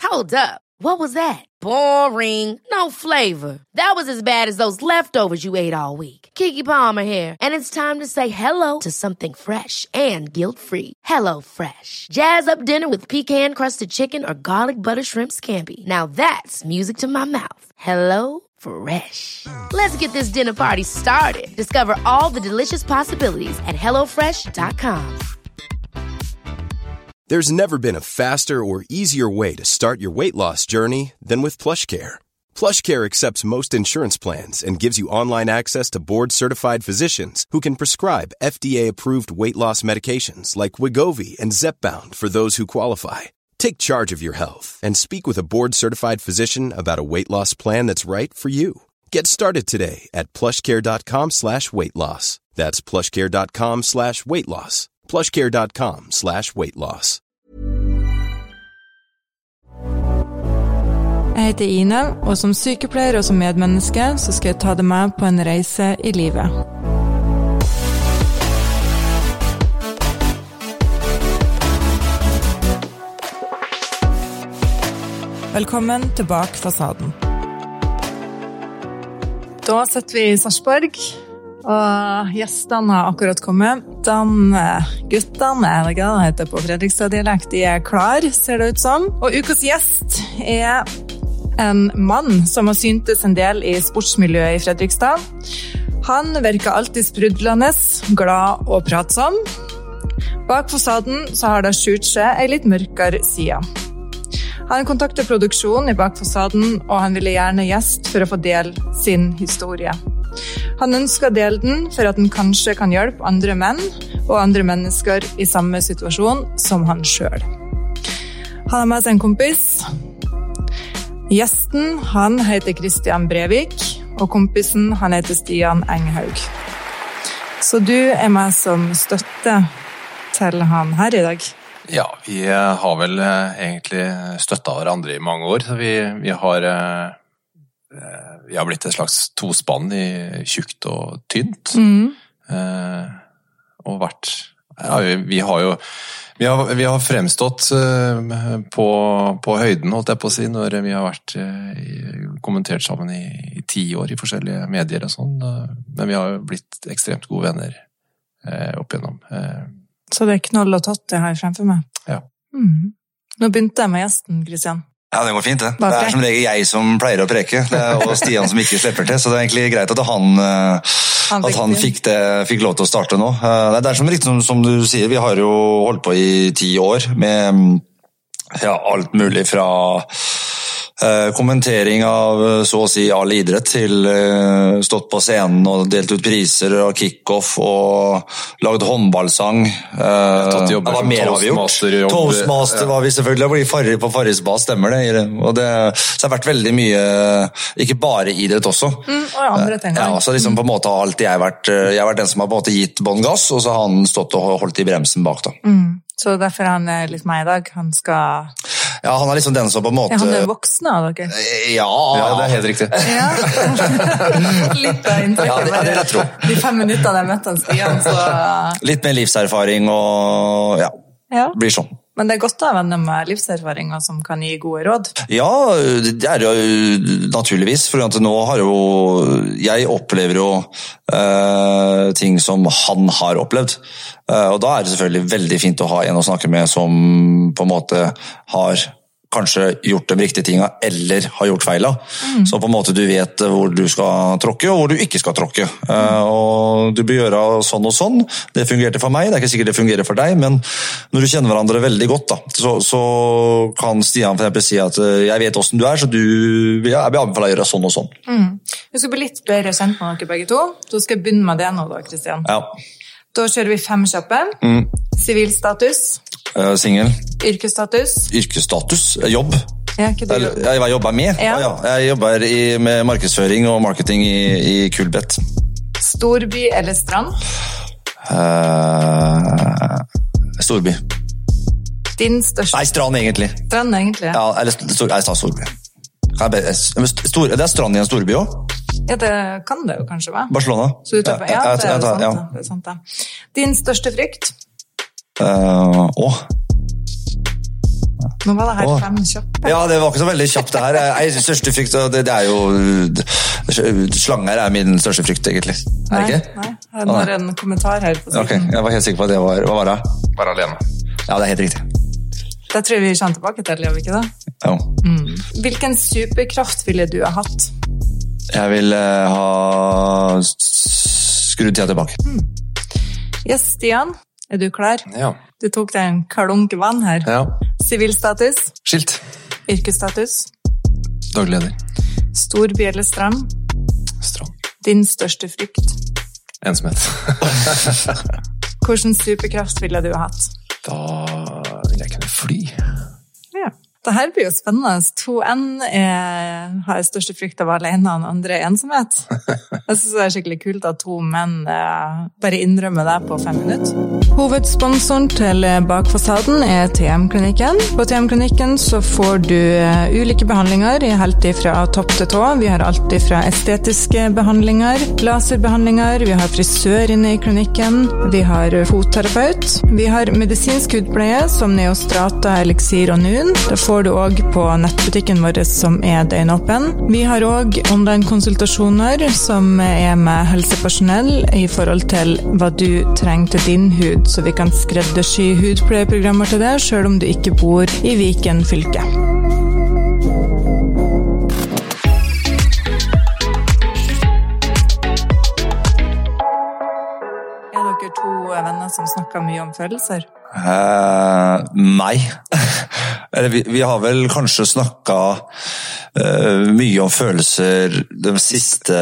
Hold up. What was that? Boring. No flavor. That was as bad as those leftovers you ate all week. Keke Palmer here, and it's time to say hello to something fresh and guilt-free. Hello Fresh. Jazz up dinner with pecan-crusted chicken or garlic butter shrimp scampi. Now that's music to my mouth. Hello Fresh. Let's get this dinner party started. Discover all the delicious possibilities at hellofresh.com. There's never been a faster or easier way to start your weight loss journey than with PlushCare. PlushCare accepts most insurance plans and gives you online access to board-certified physicians who can prescribe FDA-approved weight loss medications like Wegovy and Zepbound for those who qualify. Take charge of your health and speak with a board-certified physician about a weight loss plan that's right for you. Get started today at plushcare.com/weight-loss. That's plushcare.com/weight-loss. plushcare.com/weight-loss. Jeg heter Ina, og som sykepleier og som medmenneske så skal jeg ta deg med på en reise i livet. Velkommen til Bak fasaden. Da sitter vi i Sarpsborg, og gjestene har akkurat kommet. Guttene, det heter på Fredrikstad-dialekt, de er klar, ser det ut som. Og ukas gjest er en mann som har syntes en del i sportsmiljøet i Fredrikstad. Han virker alltid sprudlende, glad og pratsom. Bak fasaden så har det skjult seg en litt mørkere side. Han kontakter produksjonen i Bak fasaden, og han ville gjerne gjest for å få dele sin historie. Han ønsker å dele den for at den kanskje kan hjelpe andre menn og andre mennesker i samme situasjon som han selv. Han har med seg en kompis. Gjesten, han heter Christian Brevik, og kompisen, han heter Stian Enghaug. Så du er med som støtte til han her i dag? Ja, vi har vel egentlig støttet hverandre i mange år. Så vi har blitt et slags tospann i tjukt og tynt. Og vært... Ja, vi har fremstått på høyden, holdt jeg på å si, når vi har vært kommentert sammen i 10 år i forskjellige medier og sånn. Men vi har blitt ekstremt gode venner opp igjennom. Så det er knoll og tott det her fremfor meg? Ja. Nå begynte jeg med gjesten, Christian. Ja, det går fint det. Det er som regel jeg som pleier å preke, og Stian som ikke slipper til, så det er egentlig greit at han fikk lov til å starte nå. Det er som du sier, vi har jo holdt på i 10 år med alt mulig fra kommentering av så å si all idrett til stått på scenen og delt ut priser og kick-off og lagd håndballsang. Det var mer har vi gjort. Toastmaster var vi selvfølgelig, på Farris bas stemmer det. Og så har det vært veldig mye, ikke bare idrett også. Og andre ting. Ja, så liksom på en måte har alltid jeg har vært den som har på en måte gitt bånn gass, og så har han stått og holdt i bremsen bak da. Så derfor han er litt med i dag, han skal... Ja, han er liksom den som på en måte... Ja, han er voksne av dere. Ja, det er helt riktig. Ja, litt av inntrykket. Ja, det er det jeg tror. De 5 minutter jeg møtte han Stian, så... Litt mer livserfaring og blir sånn. Men det er godt å ha venner med livserfaringer som kan gi gode råd. Ja, det er jo naturligvis, for nå har jeg opplever jo ting som han har opplevd. Og da er det selvfølgelig veldig fint å ha en å snakke med som på en måte har kanskje gjort de riktige tingene, eller har gjort feila. Så på en måte du vet hvor du skal tråkke, og hvor du ikke skal tråkke. Og du bør gjøre sånn og sånn. Det fungerte for meg, det er ikke sikkert det fungerer for deg, men når du kjenner hverandre veldig godt, da, så kan Stian for eksempel si at jeg vet hvordan du er, så jeg vil anbefale å gjøre sånn og sånn. Vi skal bli litt bedre kjent med dere begge to. Så skal jeg begynne med det nå da, Christian. Ja. Da kjører vi 5 kjappe. Sivilstatus. Singel. Yrkesstatus. Jobb. Ja, jeg jobber med. Ja. Jeg jobber med markedsføring og marketing i Kulbeth. Storby eller strand? Storby. Din største... Nei, strand egentlig. Strand egentlig? Ja, eller jeg sa storby. Det er strand i en storby også? Ja, det kan det jo kanskje være. Barcelona. Så du tar på, det er sant da. Din største frykt? Nå var det her 5 kjappe. Ja, det var ikke så veldig kjapt det her. Største frykt, det er jo... Slanger min største frykt, egentlig. Er det ikke? Nei, jeg har en kommentar her på siden. Ok, jeg var helt sikker på at det var... Hva var det? Være alene. Ja, det er helt riktig. Det tror jeg vi kommer tilbake til, gjør vi ikke det? Ja. Hvilken superkraft ville du ha hatt? Jeg vil ha skrudd tida tilbake. Yes, Stian, er du klar? Ja. Du tok deg en klunk vann her. Ja. Sivilstatus? Skilt. Yrkesstatus? Daglig leder. Storby eller strand? Strand. Din største frykt? Ensomhet. Hvilken superkraft ville du ha hatt? Da vil jeg kunne fly. Ja. Det her blir jo spennende. 2N har største frykt av alene, og den andre ensomhet. Jeg synes det er skikkelig kult at 2 menn bare innrømmer det på 5 minutter. Hovedsponsoren til Bakfasaden er TM-klinikken. På TM-klinikken så får du ulike behandlinger, helt fra topp til tå. Vi har alt fra estetiske behandlinger, laserbehandlinger, vi har frisør inne i klinikken, vi har fotterapeut, vi har medisinsk hudpleie som Neostrata, Elixir og Nun. Det får du også på nettbutikken vår som er døgnåpen. Vi har også online-konsultasjoner som er med helsepersonell i forhold til hva du trenger til din hud, så vi kan skreddersy hudpleieprogrammer til deg, selv om du ikke bor i Viken fylke. Er dere 2 venner som snakker mye om følelser? Nei. Vi har vel kanskje snakket mye om følelser de siste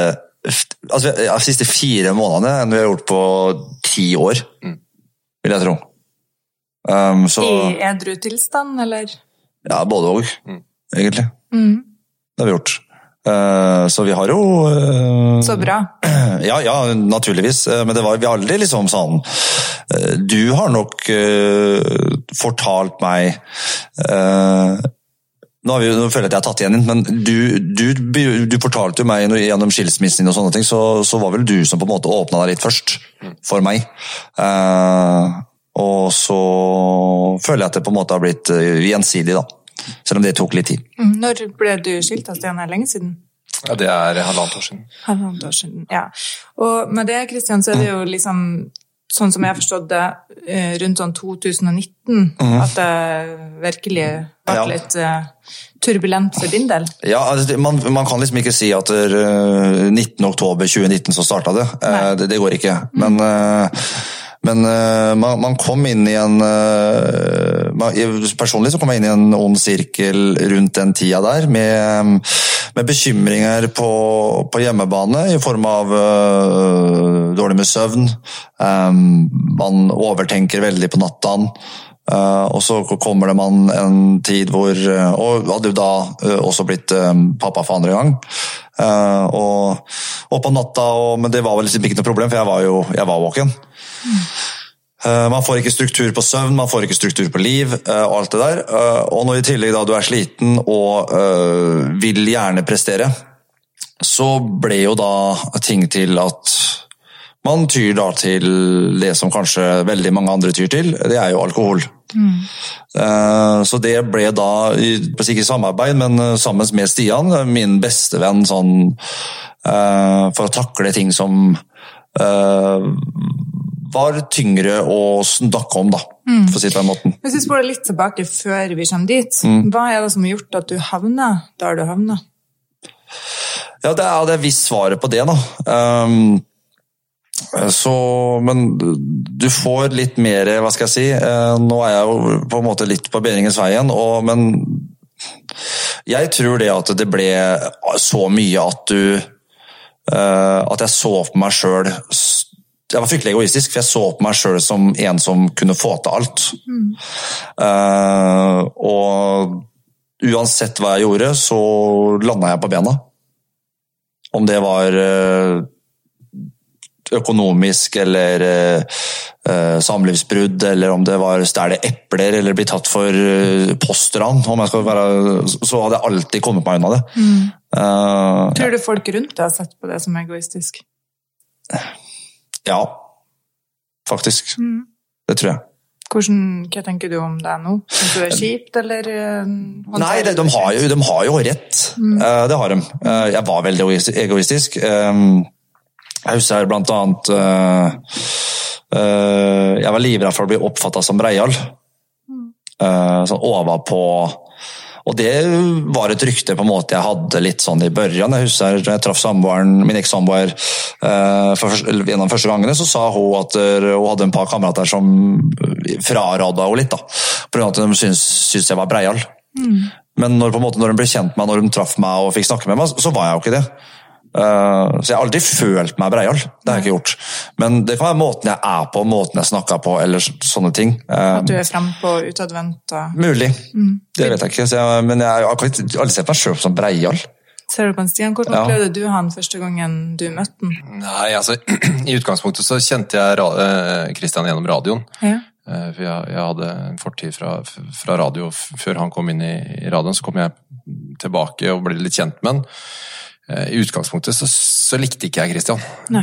4 månedene enn vi har gjort på 10 år, vil jeg tro. I edru tilstand, eller? Ja, både og, egentlig. Det har vi gjort. Så vi har jo... Så bra. Ja, naturligvis. Men vi har aldri liksom sånn... Du har nok fortalt meg... Nå føler jeg at jeg har tatt igjen, men du fortalte jo meg gjennom skilsmissen og sånne ting, så var vel du som på en måte åpnet deg litt først for meg. Og så føler jeg at det på en måte har blitt gjensidig da, selv om det tok litt tid. Når ble du skilt av Stian? Lenge siden? Ja, det er 1,5 år siden. 1,5 år siden, ja. Og med det, Kristian, så er det jo liksom... Sånn som jeg har forstått det, rundt sånn 2019, at det virkelig var litt turbulent for din del. Ja, man kan liksom ikke si at 19. oktober 2019 så startet det. Det går ikke. Men man kom inn i en... Personlig så kom jeg inn i en ond sirkel rundt den tida der, med bekymringer på hjemmebane i form av dårlig med søvn. Man overtenker veldig på natten. Og så kommer det en tid hvor... Og hadde jo da også blitt pappa for andre gang. Og på natta, men det var vel liksom ikke noe problem, for jeg var våken. Man får ikke struktur på søvn, man får ikke struktur på liv, og alt det der. Og når i tillegg da du er sliten og vil gjerne prestere, så ble jo da ting til at man tyr da til det som kanskje veldig mange andre tyr til, det er jo alkohol. Så det ble da, ikke i samarbeid, men sammen med Stian, min beste venn, sånn, for å takle ting som var tyngre å snakke om, da, for å si det på en måte. Hvis vi spoler litt tilbake før vi kommer dit, hva er det som har gjort at du havner der du havner? Ja, det er visst svaret på det, da. Men du får litt mer, hva skal jeg si, nå er jeg jo på en måte litt på bedringens vei igjen, men jeg tror det at det ble så mye at jeg så på meg selv. Jeg var fryktelig egoistisk, for jeg så på meg selv som en som kunne få til alt. Og uansett hva jeg gjorde, så landet jeg på bena. Om det var økonomisk, eller samlivsbrudd, eller om det var stjele epler, eller bli tatt for postran, om jeg skal være, så hadde jeg alltid kommet meg unna det. Tror du folk rundt deg har sett på det som egoistisk? Ja, faktisk. Det tror jeg. Hva tenker du om det nå? Synes du det kjipt, eller? Nei, de har jo rett. Det har de. Jeg var veldig egoistisk. Jeg husker blant annet jeg var livredd for å bli oppfattet som breial. Sånn overpå. Og det var et rykte på en måte jeg hadde litt sånn i børjan. Jeg husker jeg traff min eks-samboer en av de første gangene, så sa hun at hun hadde en par kamerater som frarådet henne litt, da. På grunn av at de syntes jeg var breial. Men når de ble kjent med meg, når de traff meg og fikk snakke med meg, så var jeg jo ikke det. Så jeg har aldri følt meg breial, det har jeg ikke gjort. Men det kan være måten jeg er på, måten jeg snakker på, eller sånne ting. At du er frem på utadvendt? Mulig, det vet jeg ikke. Men jeg har aldri sett meg selv som breial. Ser du på en Stian, hvordan opplevde du han første gangen du møtte den? Nei, altså, i utgangspunktet så kjente jeg Christian gjennom radioen. Ja. For jeg hadde en fortid fra radio. Før han kom inn i radioen, så kom jeg tilbake og ble litt kjent med han. I utgangspunktet så likte ikke jeg Christian.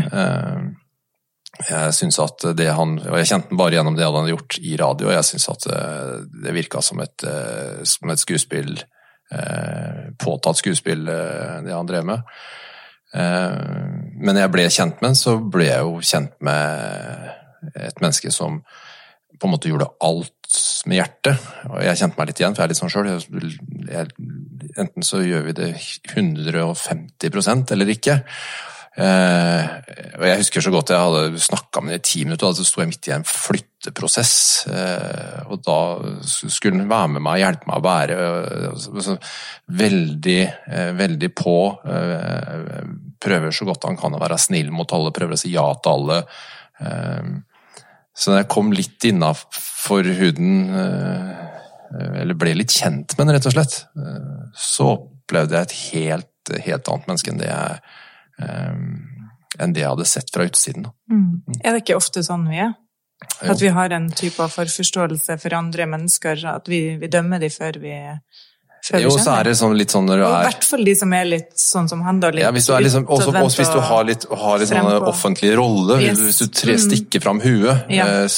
Jeg synes at og jeg kjente den bare gjennom det han hadde gjort i radio, og jeg synes at det virket som et skuespill, påtatt skuespill, det han drev med. Men når jeg ble kjent med den, så ble jeg jo kjent med et menneske som på en måte gjorde alt med hjertet, og jeg kjente meg litt igjen, for jeg er litt sånn selv, enten så gjør vi det 150% eller ikke. Og jeg husker så godt jeg hadde snakket med det i 10 minutter, og så stod jeg midt i en flytteprosess, og da skulle den være med meg, hjelpe meg å være veldig på, prøver så godt han kan å være snill mot alle, prøver å si ja til alle. Så når jeg kom litt innenfor huden, eller ble litt kjent med den rett og slett, så opplevde jeg et helt annet menneske enn det jeg hadde sett fra utsiden. Er det ikke ofte sånn vi er? At vi har en type av forforståelse for andre mennesker, at vi dømmer dem før vi jo, så er det litt sånn når du I hvert fall de som er litt sånn som han da, litt hvis du er liksom, også hvis du har litt sånn offentlig rolle, hvis du stikker fram huet,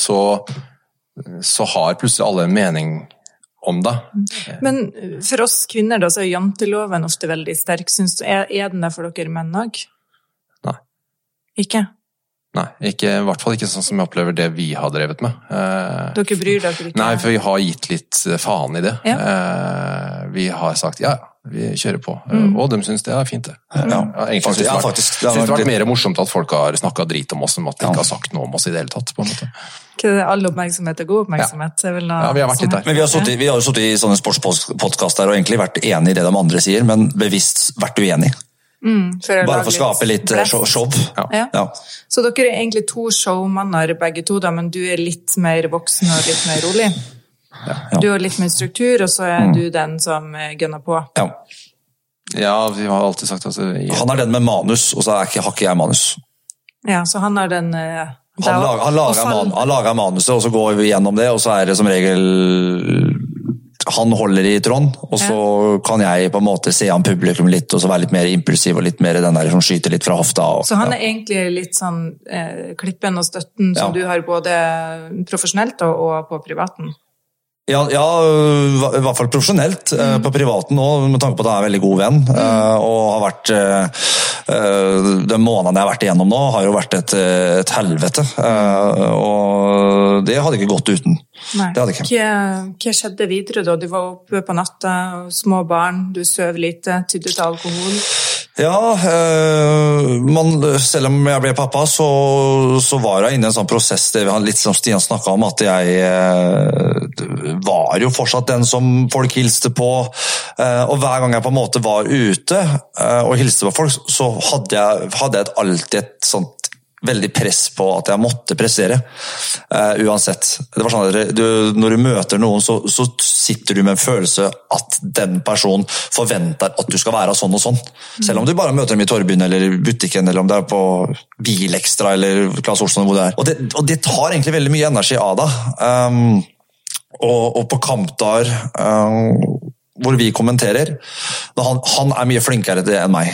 så har plutselig alle en mening om det. Men for oss kvinner da, så er janteloven ofte veldig sterk. Synes du, er den der for dere menn også? Nei. Ikke? Nei, i hvert fall ikke sånn som jeg opplever det vi har drevet med. Dere bryr dere ikke? Nei, for vi har gitt litt faen i det. Ja. Vi har sagt, vi kjører på. Og de synes det er fint det. Egentlig synes det har vært mer morsomt at folk har snakket drit om oss, enn at de ikke har sagt noe om oss i det hele tatt, på en måte. Ikke all oppmerksomhet er god oppmerksomhet? Ja, vi har vært litt der. Men vi har jo sittet i sånne sportspodcaster og egentlig vært enige i det de andre sier, men bevisst vært uenige. Bare for å skape litt show. Ja. Så dere er egentlig 2 showmanner begge to, da, men du er litt mer voksen og litt mer rolig. Du har litt mer struktur, og så er du den som gønner på. Ja, vi har alltid sagt at han er den med manus, og så har ikke jeg manus. Ja, så han er den han lager manuset, og så går vi gjennom det, og så er det som regel han holder i tråd, og så kan jeg på en måte se han publikum litt, og så være litt mer impulsiv, og litt mer den der som skyter litt fra hofta. Så han er egentlig litt sånn klippen og støtten som du har både profesjonelt og på privaten? Ja, i hvert fall profesjonelt. På privaten nå, med tanke på at han er en veldig god venn, og har vært den måneden jeg har vært igjennom nå, har jo vært et helvete, og det hadde ikke gått uten. Nei. Det hadde ikke. Hva skjedde videre da? Du var oppe på natta, små barn, du søv lite, tydde til alkohol? Ja, selv om jeg ble pappa, så var jeg inne i en sånn prosess, det litt som Stian snakket om, at jeg var jo fortsatt den som folk hilste på, og hver gang jeg på en måte var ute og hilste på folk, så hadde jeg alltid et sånt veldig press på at jeg måtte pressere, uansett. Det var sånn at når du møter noen, så sitter du med en følelse at den personen forventer at du skal være sånn og sånn. Selv om du bare møter dem i Torvbyen eller i butikken, eller om det er på Bilekstra eller Claes Olsson, hvor det er. Og det tar egentlig veldig mye energi av deg. Og på Kampdar, hvor vi kommenterer, han er mye flinkere enn meg.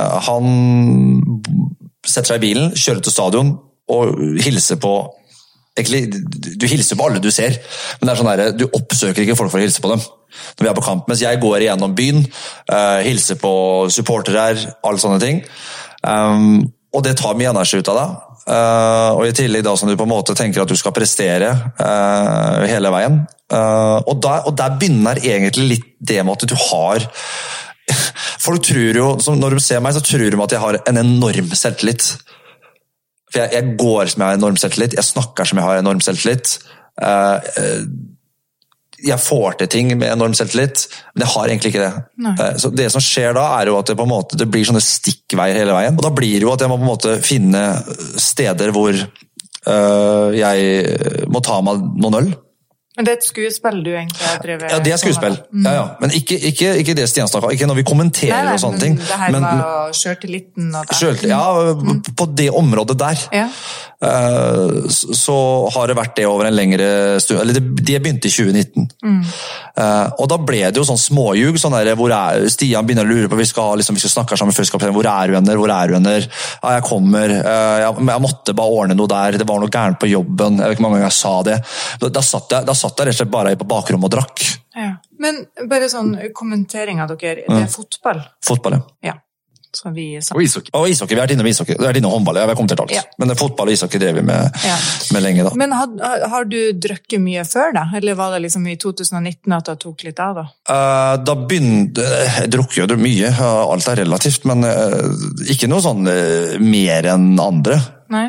Han setter seg i bilen, kjører til stadion og hilser på egentlig, du hilser på alle du ser, men det sånn der, du oppsøker ikke folk for å hilse på dem når vi på kamp, mens jeg går igjennom byen, hilser på supportere her, alle sånne ting, og det tar mye energi ut av deg. Og i tillegg da som du på en måte tenker at du skal prestere hele veien, og der begynner egentlig litt det med at du har folk tror jo, når de ser meg så tror de at jeg har en enorm selvtillit, for jeg går som jeg har enorm selvtillit, jeg snakker som jeg har enorm selvtillit, jeg får til ting med enorm selvtillit, men jeg har egentlig ikke det. Så det som skjer da er jo at det på en måte det blir sånne stikkveier hele veien, og da blir det jo at jeg må på en måte finne steder hvor jeg må ta meg noen øl. Men det et skuespill du egentlig har drevet? Ja, det skuespill. Ja. Men ikke det Stian snakker, ikke når vi kommenterer og sånne ting. Det her var selvtilliten og det. Ja, på det området der. Ja. Så har det vært det over en lengre stund, eller det begynte i 2019. Og da ble det jo sånn småljug, sånn der, hvor Stian begynner å lure på, vi skal snakke sammen før skapet, hvor er du hender? Ja, jeg kommer, jeg måtte bare ordne noe der, det var noe gærent på jobben, jeg vet ikke hvor mange ganger jeg sa det. Da satt jeg rett og slett bare på bakrommet og drakk. Ja. Men bare sånn kommentering av dere, det fotball? Fotball, ja. Og ishockey. Og ishockey, vi har vært innom ishockey. Vi har vært innom håndball, jeg har kommet til alt. Ja. Men fotball og ishockey drev vi med lenge da. Men har du drukket mye før da? Eller var det liksom i 2019 at det tok litt av da? Da begynte, jeg drukker jo mye, alt er relativt, men ikke noe sånn mer enn andre. Nei.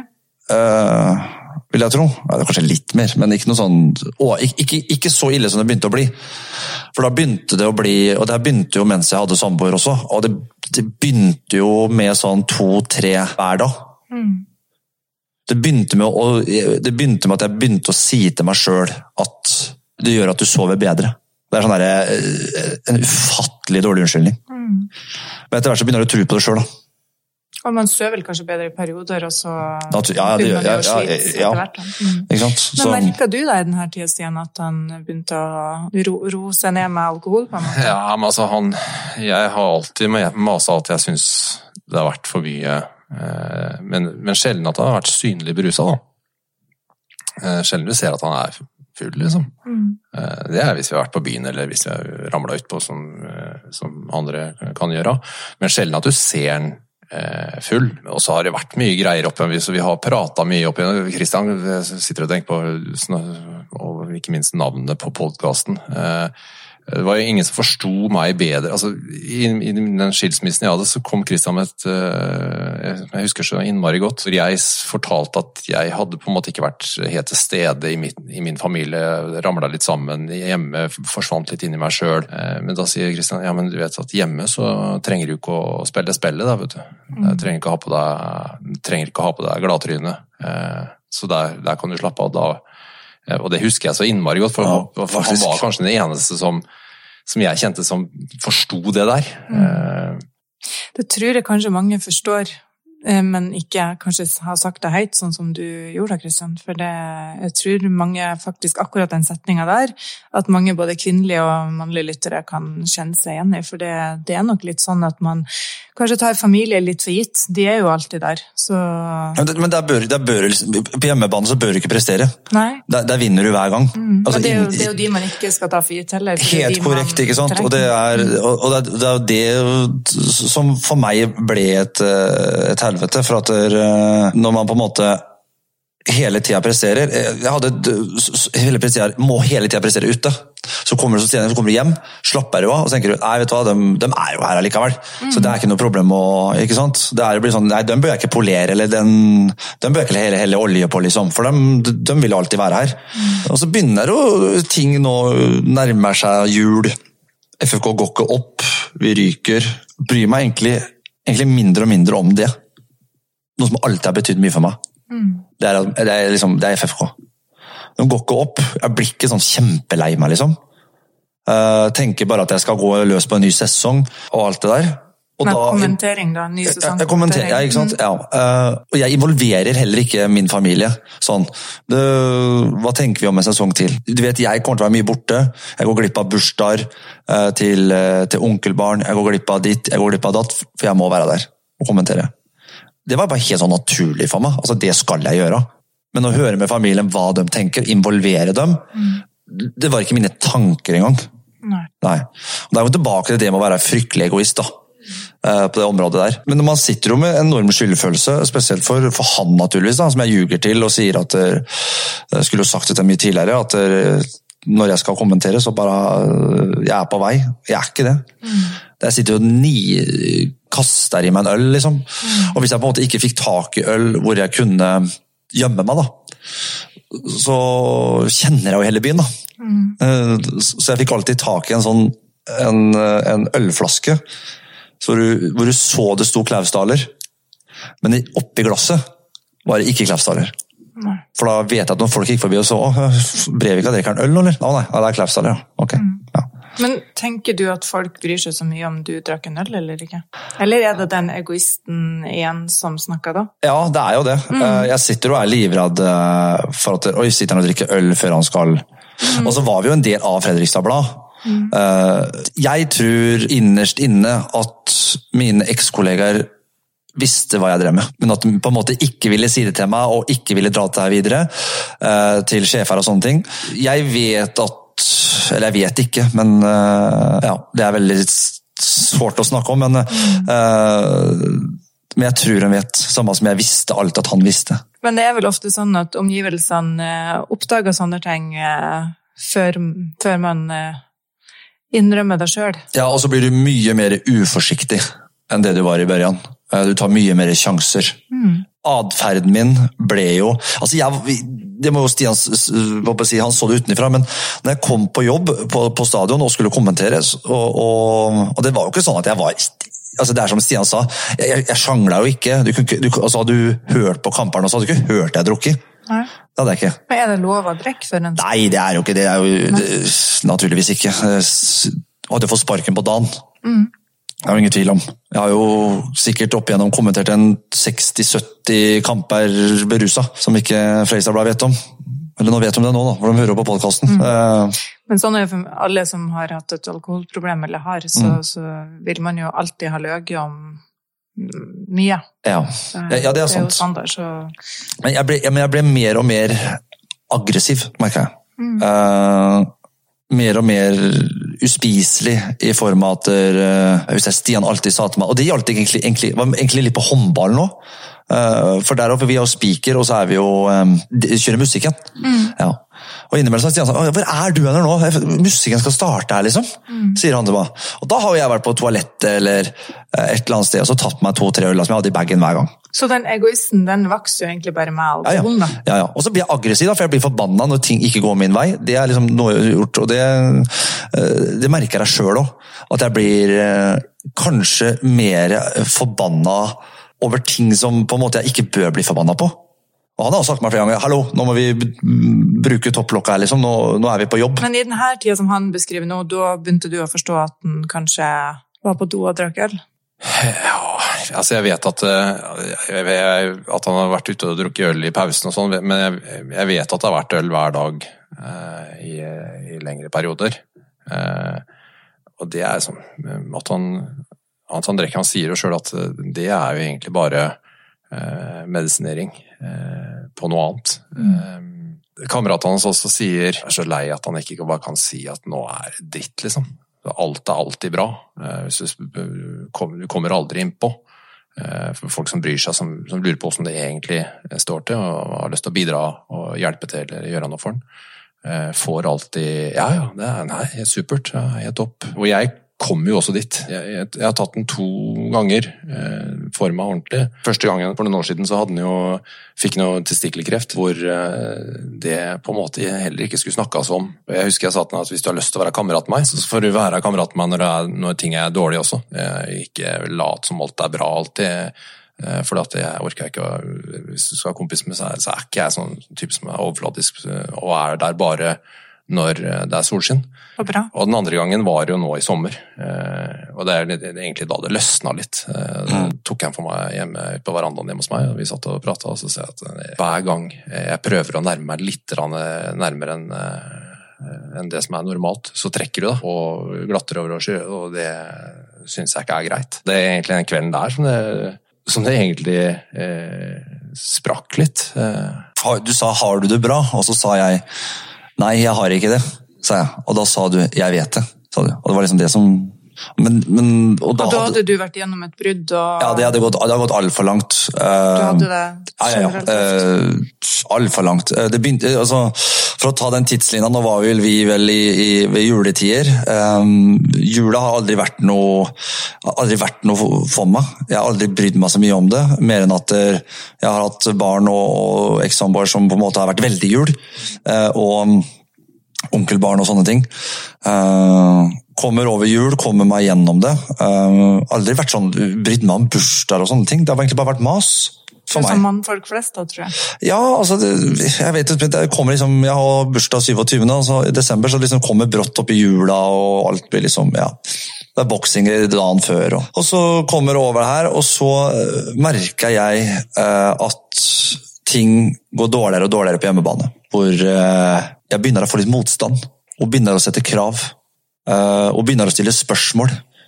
Vil jeg tro. Ja, det er kanskje litt mer, men ikke noe sånn, ikke så ille som det begynte å bli. For da begynte det å bli, og det begynte jo mens jeg hadde samboer også, og det begynte jo med sånn 2-3 hver dag. Det begynte med at jeg begynte å si til meg selv at det gjør at du sover bedre. Det er sånn der, en ufattelig dårlig unnskyldning. Men etter hvert så begynner du å tro på det selv da. Og man søver vel kanskje bedre i perioder, og så begynner man å slite etter hvert. Ikke sant? Men merket du da i denne tiden, Stian, at han begynte å ro seg ned med alkohol på en måte? Ja, men altså jeg har alltid maset at jeg synes det har vært for mye, men sjelden at han har vært synlig beruset da. Sjelden du ser at han er full, liksom. Det er hvis vi har vært på byen, eller hvis vi har ramlet ut på som andre kan gjøre, men sjelden at du ser han full, og så har det vært mye greier oppe, så vi har pratet mye oppe. Kristian sitter og tenker på, og ikke minst navnet på podcasten. Det var jo ingen som forstod meg bedre. Altså, i den skilsmissen jeg hadde, så kom Kristian med jeg husker så innmari godt, hvor jeg fortalte at jeg hadde på en måte ikke vært helt til stede i min familie, ramlet litt sammen, hjemme forsvant litt inn i meg selv. Men da sier Kristian, ja, men du vet at hjemme så trenger du ikke å spille spillet da, vet du. Du trenger ikke å ha på deg gladtryne. Så der kan du slappe av da. Og det husker jeg så innmari godt, for han var kanskje den eneste som jeg kjente som forstod det der. Det tror jeg kanskje mange forstår, men ikke kanskje har sagt det høyt, sånn som du gjorde, Kristian. For jeg tror mange faktisk akkurat den setningen der, at mange både kvinnelige og mannlige lyttere kan kjenne seg igjen i, for det er nok litt sånn at man kanskje tar familie litt for gitt. De er jo alltid der. Så... Men på hjemmebane så bør du ikke prestere. Nei. Der vinner du hver gang. Altså, det er jo de man ikke skal ta for gitt heller. Helt korrekt, ikke sant? Og det er jo det som for meg ble et helvete, for at når man på en måte hele tiden presterer, må hele tiden prestere ute. Så kommer du hjem, slapper du av, og så tenker du, nei, vet du hva, de er jo her allikevel. Så det er ikke noe problem, ikke sant? Det blir sånn, nei, de bør jeg ikke polere, eller de bør ikke helle olje på, liksom, for de vil alltid være her. Og så begynner jo ting nå, nærmer seg jul, FFK går ikke opp, vi ryker, bryr meg egentlig mindre og mindre om det. Noe som alltid har betydd mye for meg. Det er FFK. De går ikke opp. Jeg blir ikke sånn kjempelei meg, liksom. Tenker bare at jeg skal gå løs på en ny sesong, og alt det der. Og kommentering da, ny sesong. Ja, ikke sant? Ja. Og jeg involverer heller ikke min familie. Sånn, hva tenker vi om en sesong til? Du vet, jeg kommer til å være mye borte. Jeg går glipp av bursdager til onkelbarn. Jeg går glipp av ditt, jeg går glipp av datt, for jeg må være der og kommentere. Det var bare helt sånn naturlig for meg. Altså, det skal jeg gjøre. Men å høre med familien hva de tenker, involvere dem, det var ikke mine tanker engang. Nei. Og da er vi tilbake til det med å være fryktelig egoist da, på det området der. Men man sitter jo med en enorm skyldfølelse, spesielt for han naturligvis, da, som jeg ljuger til og sier at jeg skulle jo sagt det mye tidligere, at når jeg skal kommentere, så bare jeg på vei. Jeg ikke det. Jeg sitter jo kaster i meg en øl, liksom. Og hvis jeg på en måte ikke fikk tak i øl hvor jeg kunne gjemme meg, da, så kjenner jeg jo hele byen, da. Så jeg fikk alltid tak i en ølflaske, hvor du så det sto Klausdaler, men oppi glasset var det ikke Klausdaler. For da vet jeg at når folk gikk forbi og så Brevik, drikker en øl, eller? Nei, det er Klausdaler, ja. Ok, ja. Men tenker du at folk bryr seg så mye om du drakk en øl, eller ikke? Eller er det den egoisten igjen som snakker da? Ja, det er jo det. Jeg sitter og livredd for at sitter han og drikker øl før han skal. Og så var vi jo en del av Fredrikstad-blad. Jeg tror innerst inne at mine ekskollegaer visste hva jeg drev med, men at de på en måte ikke ville si det til meg, og ikke ville dra det her videre til sjefer og sånne ting. Jeg vet eller jeg vet ikke, men ja, det er veldig svårt å snakke om, men jeg tror han vet, samme som jeg visste alt at han visste. Men det er vel ofte sånn at omgivelsene oppdager sånne ting før man innrømmer det selv. Ja, og så blir du mye mer uforsiktig enn det du var i børjan. Du tar mye mer sjanser. Adferden min ble jo... Altså, det må jo Stian si, han så det utenifra, men når jeg kom på jobb på stadion og skulle kommenteres, og det var jo ikke sånn at jeg var... Altså, det er som Stian sa, jeg sjanglet jo ikke. Altså, hadde du hørt på kamperne, så hadde du ikke hørt jeg drukket. Nei. Det hadde jeg ikke. Men er det lov å drikke for en... Nei, det er jo ikke det. Naturligvis ikke. Jeg hadde fått sparken på dagen. Det er jo ingen tvil om. Jeg har jo sikkert opp igjennom kommentert en 60-70 kamper berusa, som ikke Fredrikstad vet om. Eller nå vet de det nå, da, hvor de hører på podcasten. Men sånn er for alle som har hatt et alkoholproblem, eller har, så vil man jo alltid ha løg om mye. Ja, det er sant. Det er jo standard, så... Men jeg ble mer og mer aggressiv, merker jeg. Mer og mer uspiselig i form av at Stian alltid sa til meg, og det gjaldt egentlig litt på håndballen nå, for der oppe vi er jo speaker, og så er vi jo kjører musikken. Ja. Og innimellom så Stian sa, hvor er du nå? Musikken skal starte her, liksom, sier han til meg. Og da har jeg vært på toalettet eller et eller annet sted, og så tatt meg 2-3 øl som jeg hadde i baggen hver gang. Så den egoisten, den vokser jo egentlig bare med alkoholen, da? Ja. Og så blir jeg aggressiv, da, for jeg blir forbannet når ting ikke går min vei. Det er liksom noe jeg har gjort, og det merker jeg selv også. At jeg blir kanskje mer forbannet over ting som på en måte jeg ikke bør bli forbannet på. Og han har sagt meg flere ganger, hallo, nå må vi bruke topplokket her, liksom. Nå er vi på jobb. Men i denne tiden som han beskriver nå, da begynte du å forstå at han kanskje var på do og drakk øl? Ja, altså jeg vet at han har vært ute og drukket øl i pausen og sånn, men jeg vet at det har vært øl hver dag i lengre perioder. Og det er sånn at han drikker, han sier jo selv at det er jo egentlig bare medisinering på noe annet. Kameraten hans også sier, jeg er så lei at han ikke bare kan si at nå er det dritt, liksom. Alt er alltid bra. Du kommer aldri inn på. For folk som bryr seg, som lurer på hvordan det egentlig står til, og har lyst til å bidra og hjelpe til eller gjøre noe for den, får alltid, det er helt supert, helt topp. Og jeg kom jo også dit. Jeg har tatt den 2 ganger for meg ordentlig. Første gangen for noen år siden så fikk han noe testikkelkreft, hvor det på en måte heller ikke skulle snakkes om. Jeg husker jeg sa til han at hvis du har lyst til å være kamerat med meg, så får du være kamerat med meg når ting er dårlig også. Ikke lat som alt er bra alltid, for jeg orker ikke hvis du skal ha kompis med seg, så er ikke jeg sånn type som er overfladisk og er der bare når det er solskinn. Og den andre gangen var jo nå i sommer, og det er egentlig da det løsna litt. Da tok han for meg hjemme på verandaen hjemme hos meg, og vi satt og pratet, og så ser jeg at hver gang jeg prøver å nærme meg litt nærmere enn det som er normalt, så trekker du da, og glatter over og det synes jeg ikke er greit. Det er egentlig den kvelden der som det egentlig sprakk litt. du sa, har du det bra? Og så sa jeg, nei, jeg har ikke det, sa jeg. Og da sa du, jeg vet det, sa du. Og det var liksom det som... og da hadde du vært gjennom et brudd? Og... Ja, det hadde gått alt for langt. Du hadde det generelt? Alt for langt. Det begynte, altså, for å ta den tidslinja, nå var vi vel ved juletider. Jula har aldri vært noe for meg. Jeg har aldri brydd meg så mye om det, mer enn at jeg har hatt barn og ekssamboer som på en måte har vært veldig jul, og onkelbarn og sånne ting. Kommer over jul, kommer meg gjennom det. Aldri vært sånn, brydd meg om bursdager og sånne ting. Det har egentlig bare vært mas for meg. Som mannfolk flest da, tror jeg. Ja, altså, jeg vet ikke, det kommer liksom, jeg har bursdag 27. Og så i desember så liksom kommer brått opp i jula, og alt blir liksom, ja. Det boksinger dagen før. Og så kommer det over her, og så merker jeg at ting går dårligere og dårligere på hjemmebane. Hvor jeg begynner å få litt motstand, og begynner å sette krav, og begynner å stille spørsmål.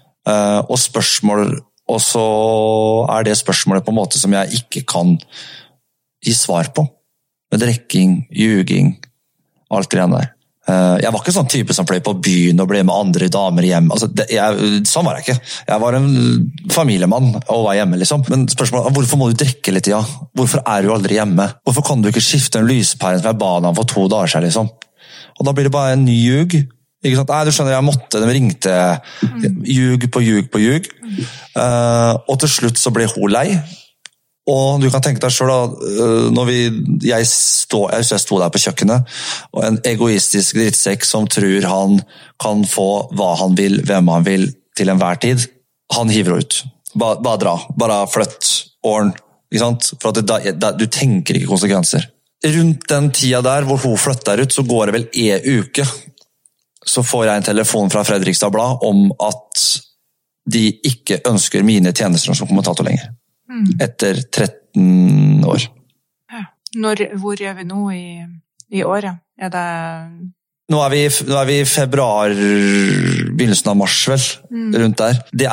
Og så det spørsmålet på en måte som jeg ikke kan gi svar på. Med drikking, ljuging, alt det der. Jeg var ikke sånn type som fløy på byen og ble med andre damer hjem. Altså, sånn var jeg ikke. Jeg var en familiemann og var hjemme, liksom. Men spørsmålet, hvorfor må du drikke litt, ja? Hvorfor du aldri hjemme? Hvorfor kan du ikke skifte en lyspære som jeg ba deg om for 2 dager siden, liksom? Og da blir det bare en ny ljug. Ikke sant? Nei, du skjønner, de ringte ljug på ljug på ljug. Og til slutt så ble hun lei. Og du kan tenke deg selv da, når jeg sto der på kjøkkenet, og en egoistisk drittsekk som tror han kan få hva han vil, hvem han vil, til enhver tid, han hiver ut. Bare dra, bare flytt, ordn, ikke sant? For at du tenker ikke konsekvenser. Rundt den tida der hvor hun flytter ut, så går det vel en uke, så får jeg en telefon fra Fredrikstad Blad om at de ikke ønsker mine tjenester som kommentator lenger. Etter 13 år. Ja. Hvor vi nå i året? Det... Nå vi i februar, begynnelsen av mars vel, rundt der. Det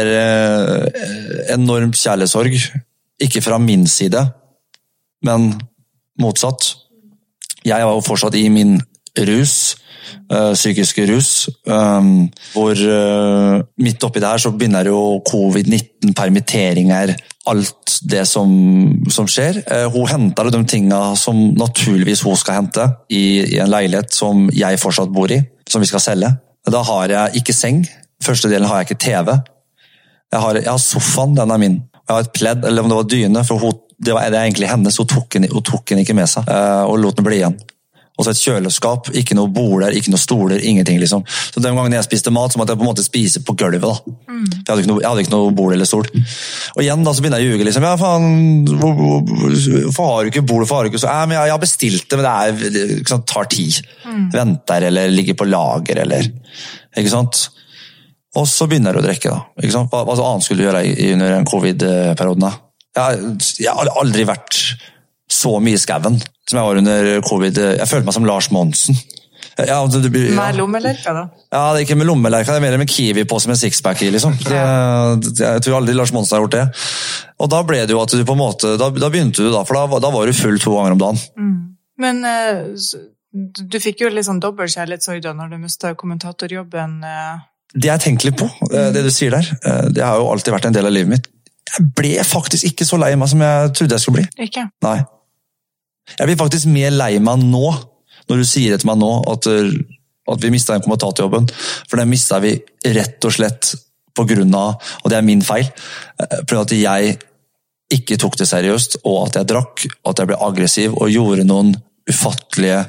enormt kjærlighetssorg. Ikke fra min side, men motsatt. Jeg var jo fortsatt i min rus, psykiske rus, hvor midt oppi det her så begynner jo covid-19, permitteringer, alt det som skjer. Hun henter de tingene som naturligvis hun skal hente i en leilighet som jeg fortsatt bor i, som vi skal selge. Da har jeg ikke seng. Første delen har jeg ikke TV. Jeg har sofaen, den min. Jeg har et pledd, eller om det var dyne, for det var egentlig hennes, hun tok den ikke med seg, og lot den bli igjen. Og så et kjøleskap, ikke noe boler, ikke noe stoler, ingenting liksom. Så den gangen jeg spiste mat, så måtte jeg på en måte spise på gulvet da. Jeg hadde ikke noe bol eller stol. Og igjen da, så begynner jeg å ljuge liksom, ja faen, hvorfor har du ikke bol, hvorfor har du ikke så? Men jeg har bestilt det, men det ikke sant, tar tid. Venter, eller ligger på lager, eller, ikke sant? Og så begynner du å drikke da, ikke sant? Hva annet skulle du gjøre under en covid-perioden da? Jeg har aldri vært så mye i skaven som jeg var under covid. Jeg følte meg som Lars Monsen. Med lommelerka da? Ja, det er ikke med lommelerka, det er mer med kiwi på som en sixpack i, liksom. Jeg tror aldri Lars Monsen har gjort det. Og da ble det jo at du på en måte, da begynte du da, for da var du full 2 ganger om dagen. Men du fikk jo litt sånn dobbeltkjærlighetssorg da når du mistet kommentatorjobben. Det jeg tenker litt på, det du sier der, det har jo alltid vært en del av livet mitt. Jeg ble faktisk ikke så lei meg som jeg trodde jeg skulle bli. Ikke? Nei. Jeg blir faktisk mer lei meg nå, når du sier det til meg nå, at vi mistet den kommentatorjobben. For den mistet vi rett og slett på grunn av, og det er min feil, på grunn av at jeg ikke tok det seriøst, og at jeg drakk, at jeg ble aggressiv, og gjorde noen ufattelige,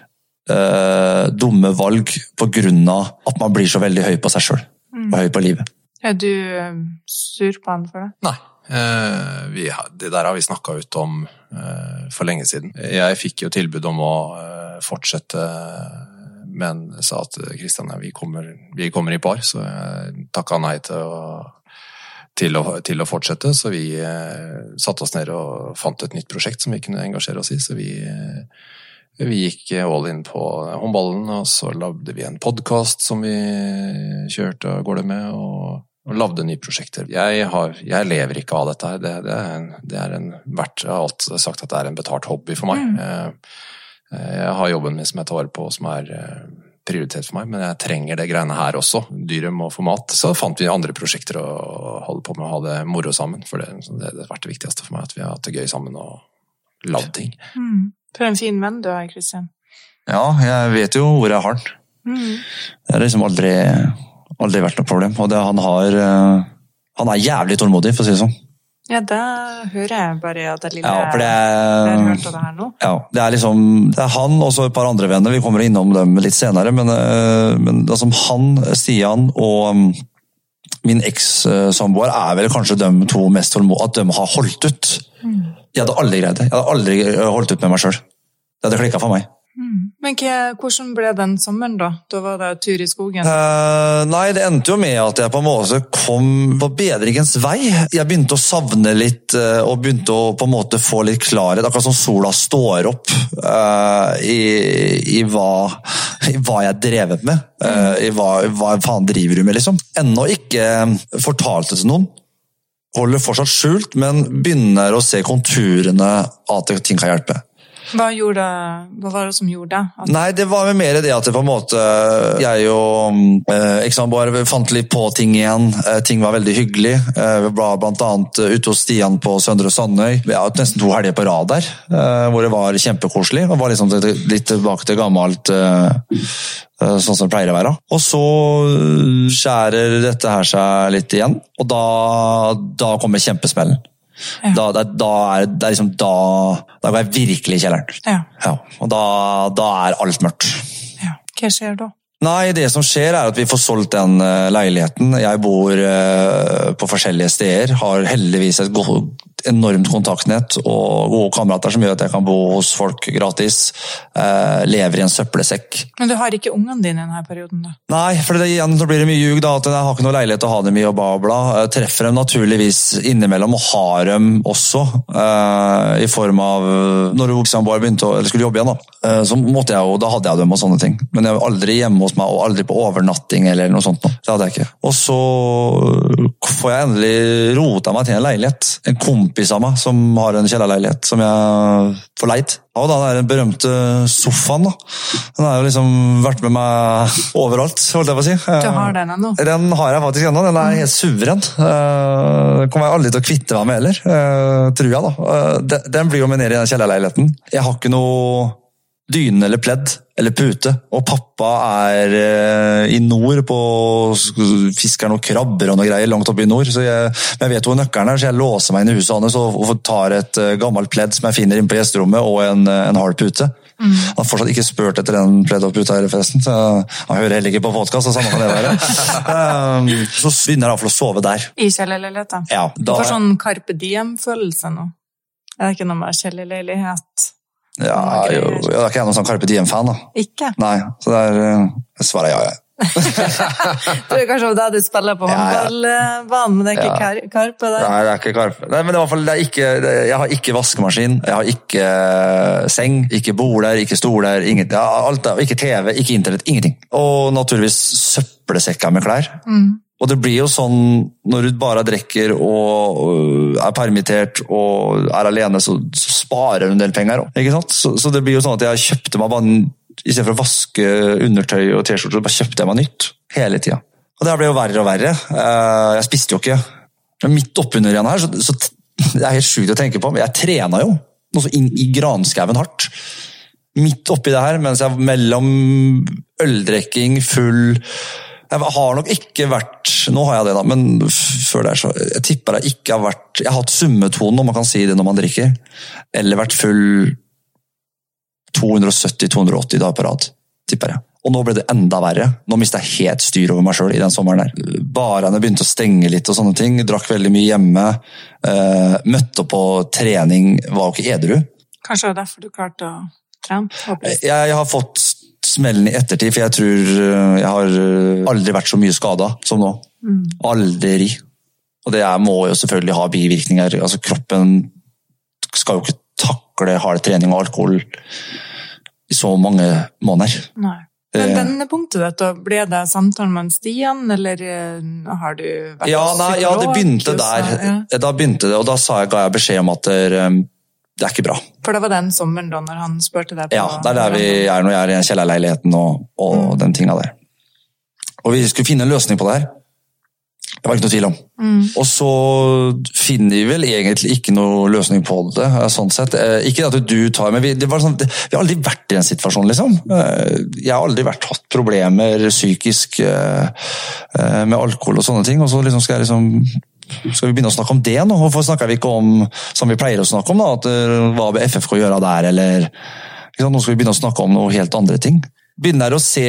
dumme valg på grunn av at man blir så veldig høy på seg selv, og høy på livet. Er du sur på han for det? Nei. Det der har vi snakket ut om for lenge siden. Jeg fikk jo tilbud om å fortsette, men sa at Kristian, vi kommer i par, så jeg takket nei til å fortsette, så vi satte oss ned og fant et nytt prosjekt som vi kunne engasjere oss i, så vi gikk all in på håndballen, og så lagde vi en podcast som vi kjørte og går det med, og og lagde nye prosjekter. Jeg lever ikke av dette her. Det er jeg har alltid sagt at det er en betalt hobby for meg. Jeg har jobben min som jeg tar på, som er prioritet for meg, men jeg trenger det greiene her også. Dyret må få mat. Så fant vi andre prosjekter å holde på med, å ha det moro sammen, for det har vært det viktigste for meg, at vi har hatt det gøy sammen og lagd ting. For en fin venn du har, Kristian. Ja, jeg vet jo hvor jeg har den. Det har liksom aldri vært noe problem, og han er jævlig tålmodig, for å si det sånn. Ja, da hører jeg bare at det lille jeg har hørt av det her nå. Ja, det er han og så et par andre venner, vi kommer innom dem litt senere, men altså, han, Stian og min eks-samboer er vel kanskje de to mest tålmodige, at de har holdt ut. Jeg hadde aldri greid det, jeg hadde aldri holdt ut med meg selv. Det hadde klikket for meg. Men hvordan ble den sommeren da? Da var det tur i skogen? Nei, det endte jo med at jeg på en måte kom på bedringens vei. Jeg begynte å savne litt, og begynte å på en måte få litt klarhet, akkurat som sola står opp i hva jeg drevet med, i hva faen driver du med, liksom. Ennå ikke fortalte til noen, holder fortsatt skjult, men begynner å se konturene at ting kan hjelpe. Hva var det som gjorde det? Nei, det var mer det at det på en måte jeg og eksamboer fant litt på ting igjen. Ting var veldig hyggelig. Vi var blant annet ute hos Stian på Søndre Sandøy. Vi har nesten 2 helger på rad der, hvor det var kjempekoselig. Det var liksom litt tilbake til gammelt, sånn som det pleier å være. Og så skjærer dette her seg litt igjen, og da kommer kjempesmellen. Ja. Da går jeg virkelig i kjelleren. Ja, og da er alt mørkt. Ja. Hva skjer da? Nei, det som skjer er at vi får solgt den leiligheten. Jeg bor på forskjellige steder, har heldigvis et enormt kontaktnett og gode kamerater som gjør at jeg kan bo hos folk gratis. Lever i en søppelsekk. Men du har ikke ungene dine i denne perioden da? Nei, for igjen så blir det mye ljug da, at jeg har ikke noe leilighet å ha dem i og bla. Treffer dem naturligvis innimellom og har dem også, i form av når jeg bare begynte skulle jobbe igjen da, så måtte jeg jo, da hadde jeg dem og sånne ting. Men jeg var aldri hjemme hos meg og aldri på overnatting eller noe sånt. Det hadde jeg ikke. Og så får jeg endelig rota meg til en leilighet. En kompis av meg som har en kjellerleilighet som jeg får leid. Og da er den berømte sofaen da. Den har jo liksom vært med meg overalt, holdt jeg på å si. Du har den ennå? Den har jeg faktisk ennå. Den er helt suveren. Den kommer jeg aldri til å kvitte meg med heller, tror jeg da. Den blir jo med ned i den kjellerleiligheten. Jeg har ikke noe dyne eller pledd eller pute, og pappa er i nord på fisker noen krabber og noe greier langt oppe i nord, så jeg vet hvor nøkkelen er, så jeg låser meg inn i huset hans og tar et gammelt pledd som jeg finner inn på gjesterommet og en hard pute. Han har fortsatt ikke spurt etter den pledd og puta her forresten, så han hører heller ikke på podcast, og samme kan det være. Så begynner jeg for å sove der. I kjellerleiligheten? Ja. Du får sånn Carpe Diem-følelse nå. Er det ikke noe med kjellerleilighet? Ja, jeg er ikke noen sånn Carpe Diem-fan da. Ikke? Nei, så der svarer jeg. Det er kanskje da du spiller på håndballbanen, men det er ikke Carpe der? Nei, det er ikke Carpe. Nei, men i hvert fall, jeg har ikke vaskemaskin, jeg har ikke seng, ikke bord der, ikke stol der, alt der, ikke TV, ikke internett, ingenting. Og naturligvis søppelsekker med klær. Og det blir jo sånn, når du bare drikker og er permittert og er alene, så sparer du en del penger også, ikke sant? Så det blir jo sånn at jeg kjøpte meg bare, i stedet for å vaske undertøy og t-skjorter, bare kjøpte jeg meg nytt hele tiden. Og det ble jo verre og verre. Jeg spiste jo ikke. Men midt oppunder igjen her, så det er helt sykt å tenke på. Jeg trener jo, også inn i granskaven hardt. Midt oppi det her, mens jeg mellom øldrekking, full... Jeg har nok ikke vært, nå har jeg det da, men før det så, jeg tipper jeg ikke har vært, jeg har hatt summetonen, om man kan si det når man drikker, eller vært full 270-280 dager på rad, tipper jeg. Og nå ble det enda verre. Nå mistet jeg helt styr over meg selv i den sommeren der. Barene begynte å stenge litt og sånne ting, drakk veldig mye hjemme, møtte på trening, var jo ikke edru. Kanskje det var derfor du klarte å trene? Jeg har fått smellen i ettertid, for jeg tror jeg har aldri vært så mye skadet som nå. Aldri. Og det må jo selvfølgelig ha bivirkninger. Altså kroppen skal jo ikke takle hard trening og alkohol i så mange måneder. Nei. Men denne punktet, vet du, ble det samtalen med Stian, eller har du vært psykolog? Ja, det begynte der. Ja. Da begynte det, og da ga jeg beskjed om at det ikke bra. For det var den sommeren da, når han spørte deg på... Ja, det der vi når jeg i kjellerleiligheten og den tinga der. Og vi skulle finne en løsning på det her. Det var ikke noe tvil om. Og så finner vi vel egentlig ikke noe løsning på det, sånn sett. Ikke at du tar, men vi har aldri vært i en situasjon, liksom. Jeg har aldri hatt problemer psykisk med alkohol og sånne ting, og så liksom skal vi begynne å snakke om det nå? Hvorfor snakker vi ikke om, som vi pleier å snakke om, da, at hva vil FFK gjøre der, eller nå skal vi begynne å snakke om noe helt andre ting. Begynner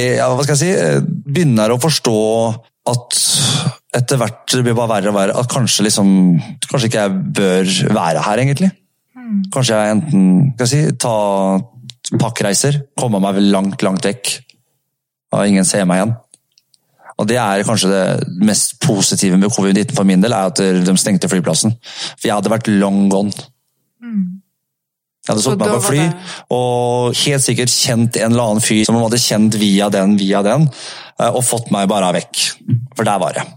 å forstå at etter hvert det blir bare verre og verre, at kanskje ikke jeg bør være her egentlig. Kanskje jeg enten ta pakkreiser, komme meg langt vekk, og ingen ser meg igjen. Og det kanskje det mest positive med covid-19 for min del, at de stengte flyplassen. For jeg hadde vært long gone. Jeg hadde satt meg på fly, og helt sikkert kjent en eller annen fyr som hadde kjent via den, og fått meg bare vekk. For der var jeg.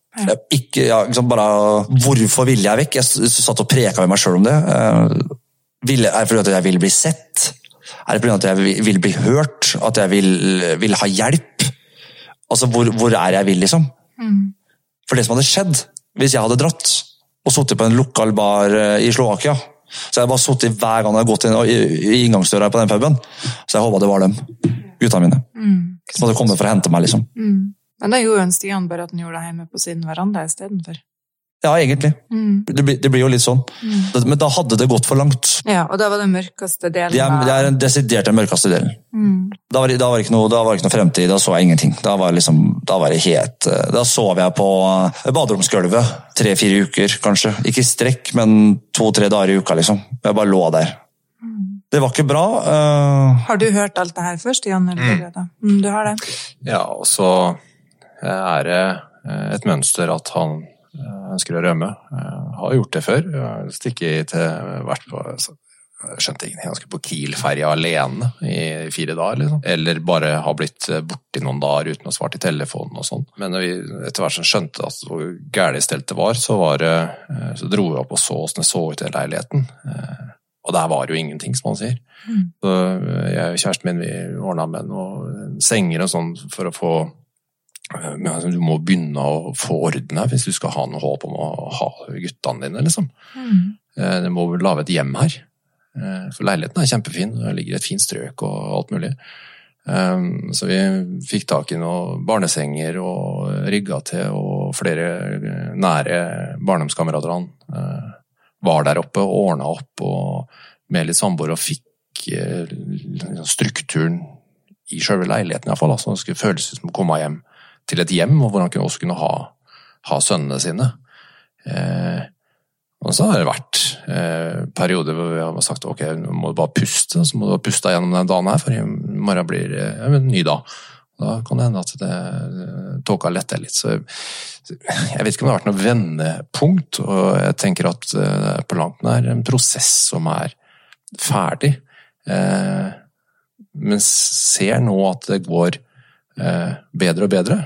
Hvorfor ville jeg vekk? Jeg satt og preket med meg selv om det. Er det fordi at jeg ville bli sett? Er det fordi at jeg ville bli hørt? At jeg ville ha hjelp? Altså, hvor jeg vil, liksom? For det som hadde skjedd, hvis jeg hadde dratt og suttet på en lokal bar i Slovakia, så jeg bare suttet hver gang jeg hadde gått inn i inngangsdøra på den puben, så jeg håpet det var dem, guttene mine. Som hadde kommet for å hente meg, liksom. Men da gjorde en Stian bare at han gjorde det hjemme på sin veranda i stedet for. Ja, egentlig. Det blir jo litt sånn. Men da hadde det gått for langt. Ja, og da var det mørkeste delen. Det den desidert den mørkeste delen. Da var det ikke noe fremtid, da så jeg ingenting. Da var det helt... Da sov jeg på baderomsgulvet 3-4 uker, kanskje. Ikke i strekk, men 2-3 dager i uka, liksom. Jeg bare lå der. Det var ikke bra. Har du hørt alt det her først, Jan? Du har det? Ja, og så det et mønster at han ønsker å rømme. Har gjort det før. Stikket vært på... Jeg skjønte ingenting. Han skulle på Kiel-ferja alene i 4 dager, liksom. Eller bare ha blitt borte i noen dager uten å svare til telefonen og sånn. Men når vi etter hvert skjønte at hvor gærlig stelt det var, så dro vi opp og så hvordan det så ut i leiligheten. Og der var jo ingenting, som han sier. Så jeg og kjæresten min, vi ordnet med noen senger og sånn for å få... Du må begynne å få orden her hvis du skal ha noe håp om å ha guttene dine, liksom. Du må lage et hjem her. For leiligheten kjempefin, det ligger et fint strøk og alt mulig. Så vi fikk tak i noen barnesenger og rigget til, og flere nære barndomskamerater var der oppe og ordnet opp og med litt samboer og fikk strukturen i selve leiligheten i hvert fall, så det skulle føles som å komme hjem til et hjem, og hvor han også kunne ha sønnene sine. Og så har det vært perioder hvor vi har sagt, ok, nå må du bare puste, så må du puste gjennom den dagen her, for i morgen blir det en ny dag. Da kan det hende at tåka letter litt, så jeg vet ikke om det har vært noe vendepunkt, og jeg tenker at på langt nær en prosess som ferdig, men ser nå at det går bedre og bedre.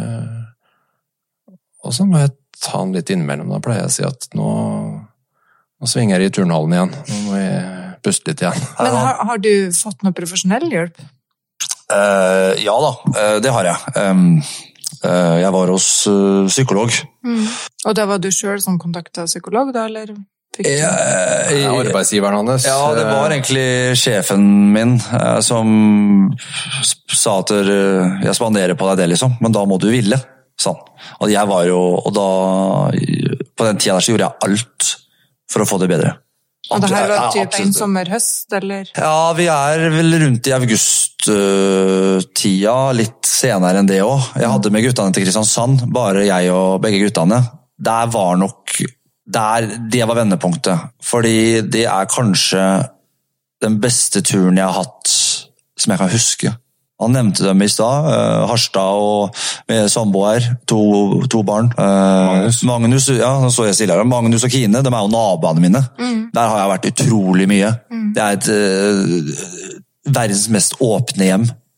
Og så må jeg ta den litt innimellom. Da pleier jeg å si at nå svinger jeg i turnhallen igjen. Nå må jeg puste litt igjen. Men har du fått noe profesjonell hjelp? Ja da, det har jeg. Jeg var hos psykolog. Og da var du selv som kontaktet psykolog da, eller? Arbeidsgiveren hans. Ja, det var egentlig sjefen min som sa at jeg spanderer på deg det, liksom, men da må du ville, sånn. Og jeg var jo, og da på den tida der så gjorde jeg alt for å få det bedre. Og det her var typ en sommerhøst, eller? Ja, vi vel rundt i august-tida, litt senere enn det også. Jeg hadde med guttene til Kristiansand, bare jeg og begge guttene. Der var nok det var vendepunktet, fordi det kanskje den beste turen jeg har hatt som jeg kan huske. Han nevnte dem i stad, Harstad og med samboer, to barn. Magnus, ja, så jeg stille her. Magnus og Kine, de jo naboene mine. Der har jeg vært utrolig mye. Det et verdens mest åpne hjem,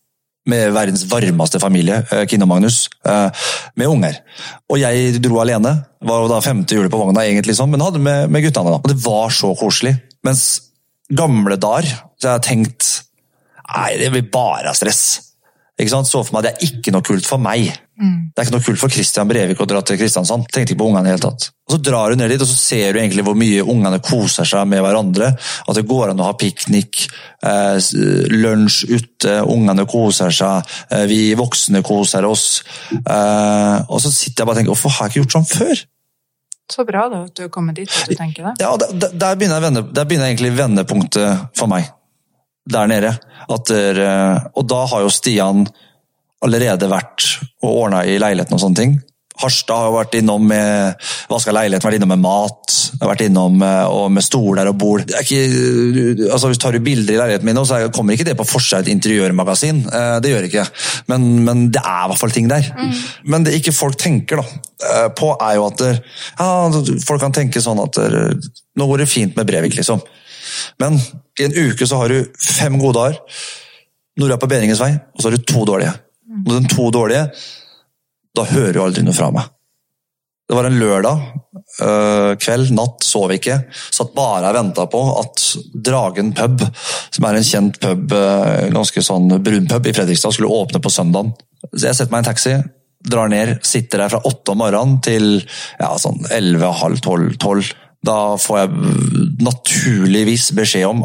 med verdens varmeste familie, Kine og Magnus, med unger. Og jeg dro alene, var da 5. juli på vogna egentlig sånn, men hadde med guttene da. Og det var så koselig. Mens gamle dager, så jeg tenkt, nei, det blir bare stress. Ikke sant? Så for meg, det er ikke noe kult for meg. Det er ikke noe kult for Christian Brevik å dra til Kristiansand. Tenkte ikke på ungene i hele tatt. Og så drar du ned dit, og så ser du egentlig hvor mye ungene koser seg med hverandre. At det går an å ha piknik, lunsj ute, ungene koser seg, vi voksne koser oss. Og så sitter jeg bare og tenker, hvorfor har jeg ikke gjort sånn før? Så bra da, at du er kommet dit, at du tenker det. Ja, der begynner egentlig vendepunktet for meg. Der nede. Og da har jo Stian allerede vært og ordnet i leiligheten og sånne ting. Harstad har vært innom med vasket leiligheten, vært innom med mat, har vært innom med stoler og bord. Det er ikke, altså hvis tar du bilder i leiligheten min, så kommer ikke det på forseg et interiørmagasin. Det gjør ikke. Men det er i hvert fall ting der. Men det ikke folk tenker da, på er jo at folk kan tenke sånn at nå går det fint med Brevik liksom. Men i en uke så har du 5 gode dager, når du er på Bedringens vei, og så har du 2 dårlige. Og de 2 dårlige, da hører du aldri noe fra meg. Det var en lørdag, kveld, natt, sov ikke. Satt bare og ventet på at Dragen pub, som er en kjent pub, ganske sånn brun pub i Fredrikstad, skulle åpne på søndagen. Så jeg setter meg i en taxi, drar ned, sitter der fra 8 om morgenen til sånn 11, halv 12. Da får jeg naturligvis beskjed om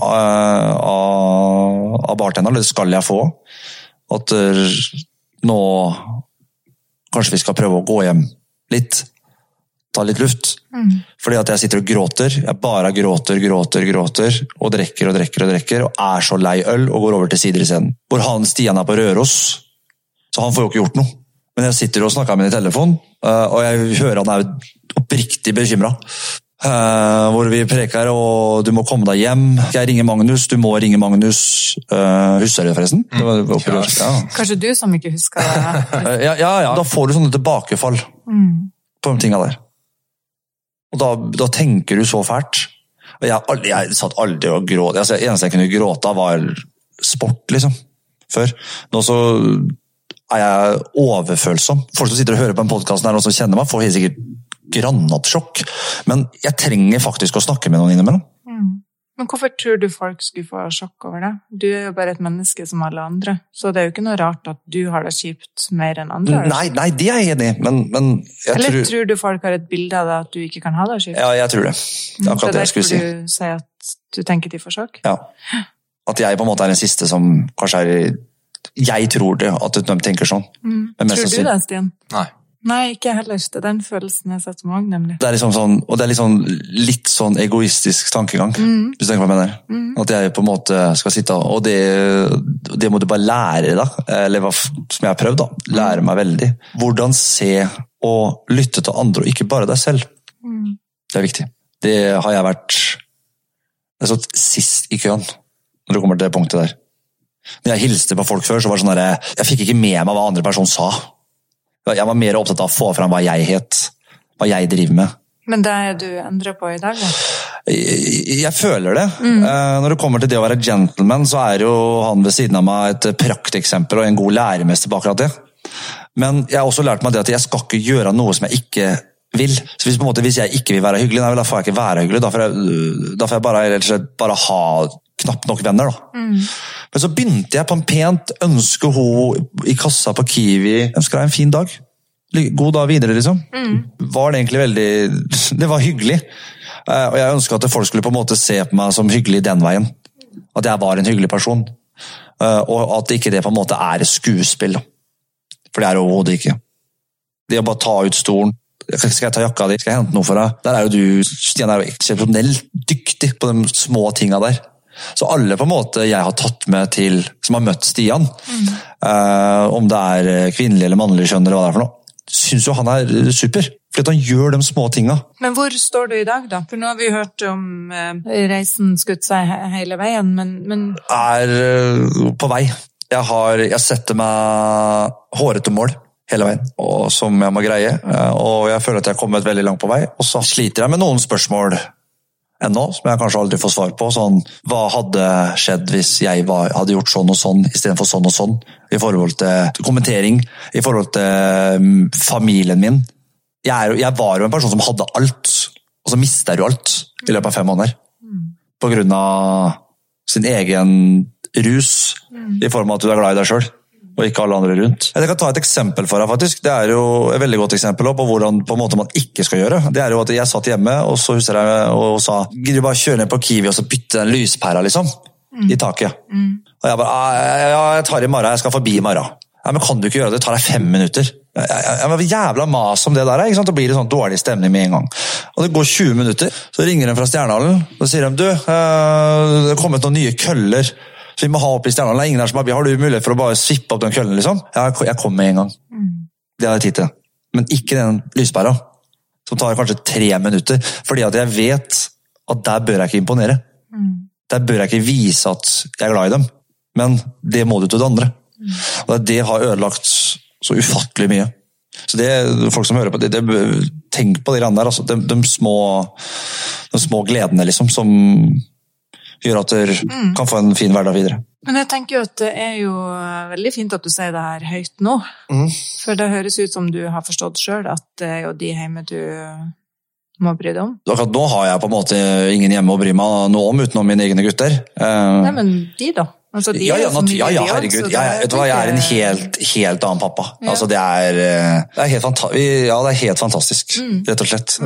av bartenderen, det skal jeg få, at nå kanskje vi skal prøve å gå hjem litt, ta litt luft. Fordi at jeg sitter og gråter, jeg bare gråter, og drikker, og er så lei øl, og går over til sider i scenen. Hvor Stian er på Røros, så han får jo ikke gjort noe. Men jeg sitter og snakker med ham i telefon, og jeg hører han er oppriktig bekymret. Hvor vi preker, og du må komme deg hjem. Jeg ringer Magnus, du må ringe Magnus. Husker du det forresten? Kanskje du som ikke husker det? Ja, da får du sånne tilbakefall på de tingene der. Og da tenker du så fælt. Og jeg satt aldri og gråt. Altså, eneste jeg kunne gråte var sport, liksom. Før. Nå så er jeg overfølsom. Folk som sitter og hører på en podcast her og som kjenner meg, får helt sikkert granatsjokk. Men jeg trenger faktisk å snakke med noen innimellom. Men hvorfor tror du folk skulle få sjokk over det? Du er jo bare et menneske som alle andre, så det er jo ikke noe rart at du har det kjipt mer enn andre. Nei, det er jeg enig i, men Eller tror du folk har et bilde av det at du ikke kan ha det kjipt? Ja, jeg tror det. Det er akkurat det jeg skulle si. Så derfor du sier at du tenker de får sjokk? Ja. At jeg på en måte er den siste som kanskje er... Jeg tror det, at de tenker sånn. Tror du det, Stian? Nei, ikke heller. Det er den følelsen jeg setter meg, nemlig. Det er liksom sånn, og det er litt sånn egoistisk tankegang, hvis du tenker hva jeg mener. At jeg på en måte skal sitte, og det må du bare lære da, eller som jeg har prøvd da, lære meg veldig. Hvordan se og lytte til andre, og ikke bare deg selv. Det er viktig. Det har jeg vært sist i køen, når det kommer til det punktet der. Når jeg hilste på folk før, så var det sånn der, jeg fikk ikke med meg hva andre person sa. Jeg var mer opptatt av å få frem hva jeg het, hva jeg driver med. Men det er du endrer på i dag, da? Jeg føler det. Når det kommer til det å være gentleman, så er jo han ved siden av meg et prakteksempel og en god læremester på akkurat det. Men jeg har også lært meg det at jeg skal ikke gjøre noe som jeg ikke vil. Så hvis jeg ikke vil være hyggelig, da får jeg ikke være hyggelig. Da får jeg bare ha knapt nok venner da. Men så begynte jeg på en pent ønske hun i kassa på Kiwi. Ønsker deg en fin dag. God dag videre, liksom. Var det egentlig veldig... Det var hyggelig. Og jeg ønsket at folk skulle på en måte se på meg som hyggelig den veien. At jeg var en hyggelig person. Og at ikke det på en måte er skuespill. For det er jo overhodet ikke. Det å bare ta ut stolen. Skal jeg ta jakka di? Skal jeg hente noe for deg? Der er jo du, Stian, er jo eksepsjonelt dyktig på de små tingene der. Så alle på en måte jeg har tatt med til, som har møtt Stian, om det er kvinnelig eller mannlig kjønn eller hva det er for noe, synes jo han er super, fordi han gjør de små tingene. Men hvor står du i dag da? For nå har vi hørt om reisen skutt seg hele veien, men... Er på vei. Jeg setter meg hårete mål hele veien, og som jeg må greie, og jeg føler at jeg har kommet veldig langt på vei, og så sliter jeg med noen spørsmål ennå, som jeg kanskje aldri får svar på. Sånn, hva hadde skjedd hvis jeg hadde gjort sånn og sånn, i stedet for sånn og sånn, i forhold til kommentering, i forhold til familien min. Jeg var jo en person som hadde alt, og så mistet du alt i løpet av 5 måneder. På grunn av sin egen rus, i form av at du glad i deg selv, og ikke alle andre rundt. Jeg kan ta et eksempel for deg, faktisk. Det jo et veldig godt eksempel på hvordan på en måte man ikke skal gjøre. Det jo at jeg satt hjemme, og så husker jeg og sa, gidder du bare kjøre ned på Kiwi og så bytte en lyspæra, liksom, i taket. Og jeg bare, jeg tar i morgen, jeg skal forbi i morgen. Ja, men kan du ikke gjøre det? Det tar deg 5 minutter. Jeg var jævla mas om det der, ikke sant? Da blir det sånn dårlig stemning med en gang. Og det går 20 minutter, så ringer de fra Stjernehallen, og sier de, det har kommet noen nye køller, så vi må ha opp i Stjernehallen. Det ingen her som har du mulighet for å bare svippe opp den køllen, liksom? Jeg kommer med en gang. Det hadde jeg tid til. Men ikke den lyspæra, som tar kanskje 3 minutter, fordi at jeg vet at der bør jeg ikke imponere. Der bør jeg ikke vise at jeg glad i dem, men det må du til det andre. Og det har ødelagt så ufattelig mye. Så det folk som hører på det tenk på de grann der, altså, de små gledene liksom, som gjør at du kan få en fin hverdag videre. Men jeg tenker jo at det jo veldig fint at du sier det her høyt nå, for det høres ut som du har forstått selv at det jo de hjemme du må bry deg om. Akkurat nå har jeg på en måte ingen hjemme å bry meg noe om utenom mine egne gutter. Nei, men de da? Altså, de herregud. Vet du hva, jeg en helt annen pappa. Ja. Altså, det er helt fantastisk, rett og slett,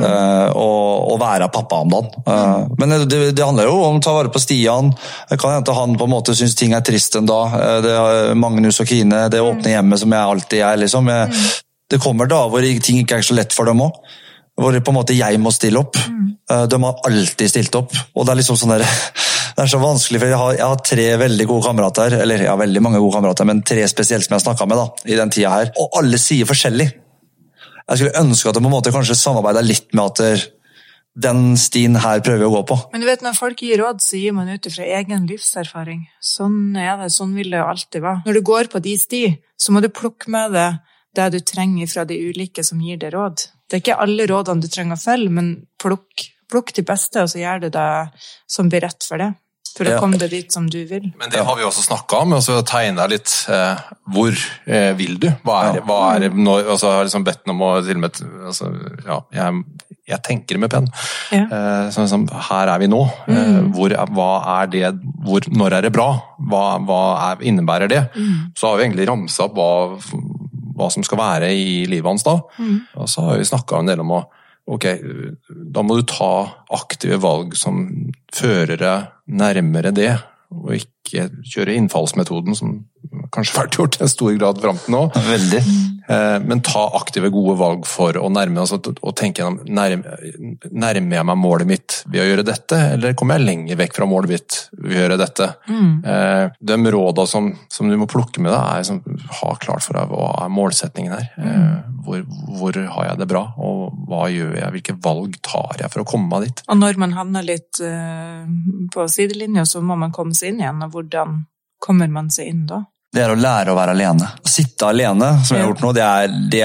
å være pappa om dagen. Men det handler jo om å ta vare på Stian. Det kan hende han på en måte synes ting trist en dag. Det Magnus og Kine, det åpne hjemmet som jeg alltid liksom. Det kommer da hvor ting ikke så lett for dem også. Hvor på en måte jeg må stille opp. De har alltid stilt opp. Og det liksom sånn der, det så vanskelig, for jeg har 3 veldig gode kamerater, eller jeg har veldig mange gode kamerater, men 3 spesielt som jeg har snakket med da, i den tida her. Og alle sier forskjellig. Jeg skulle ønske at de på en måte kanskje samarbeidet litt med at den stien her prøver å gå på. Men du vet, når folk gir råd, så gir man ut fra egen livserfaring. Sånn det, sånn vil det jo alltid være. Når du går på de sti, så må du plukke med det du trenger fra de ulike som gir deg råd. Det ikke alle rådene du trenger å følge, men plukk de beste, og så gjør du det som blir rett for det. For å komme det dit som du vil. Men det har vi også snakket om, og så tegne litt hvor vil du? Hva det når, altså, jeg har liksom bedt om å til og med, altså, ja, jeg tenker med penn. Så liksom, her vi nå. Hva det, når det bra? Hva innebærer det? Så har vi egentlig ramset opp hva som skal være i livet hans da. Og så har vi snakket en del om ok, da må du ta aktive valg som fører deg nærmere det, og ikke kjøre innfallsmetoden som kanskje har vært gjort i en stor grad frem til nå. Veldig. Men ta aktive gode valg for å nærme oss, og tenke gjennom, nærmer jeg meg målet mitt ved å gjøre dette, eller kommer jeg lenger vekk fra målet mitt ved å gjøre dette? De rådene som du må plukke med deg, ha klart for deg hva målsetningen her. Hvor har jeg det bra, og hva gjør jeg, hvilke valg tar jeg for å komme meg dit? Og når man havner litt på sidelinja, så må man komme seg inn igjen, og hvordan kommer man seg inn da? Det å lære å være alene. Å sitte alene, som jeg har gjort nå, det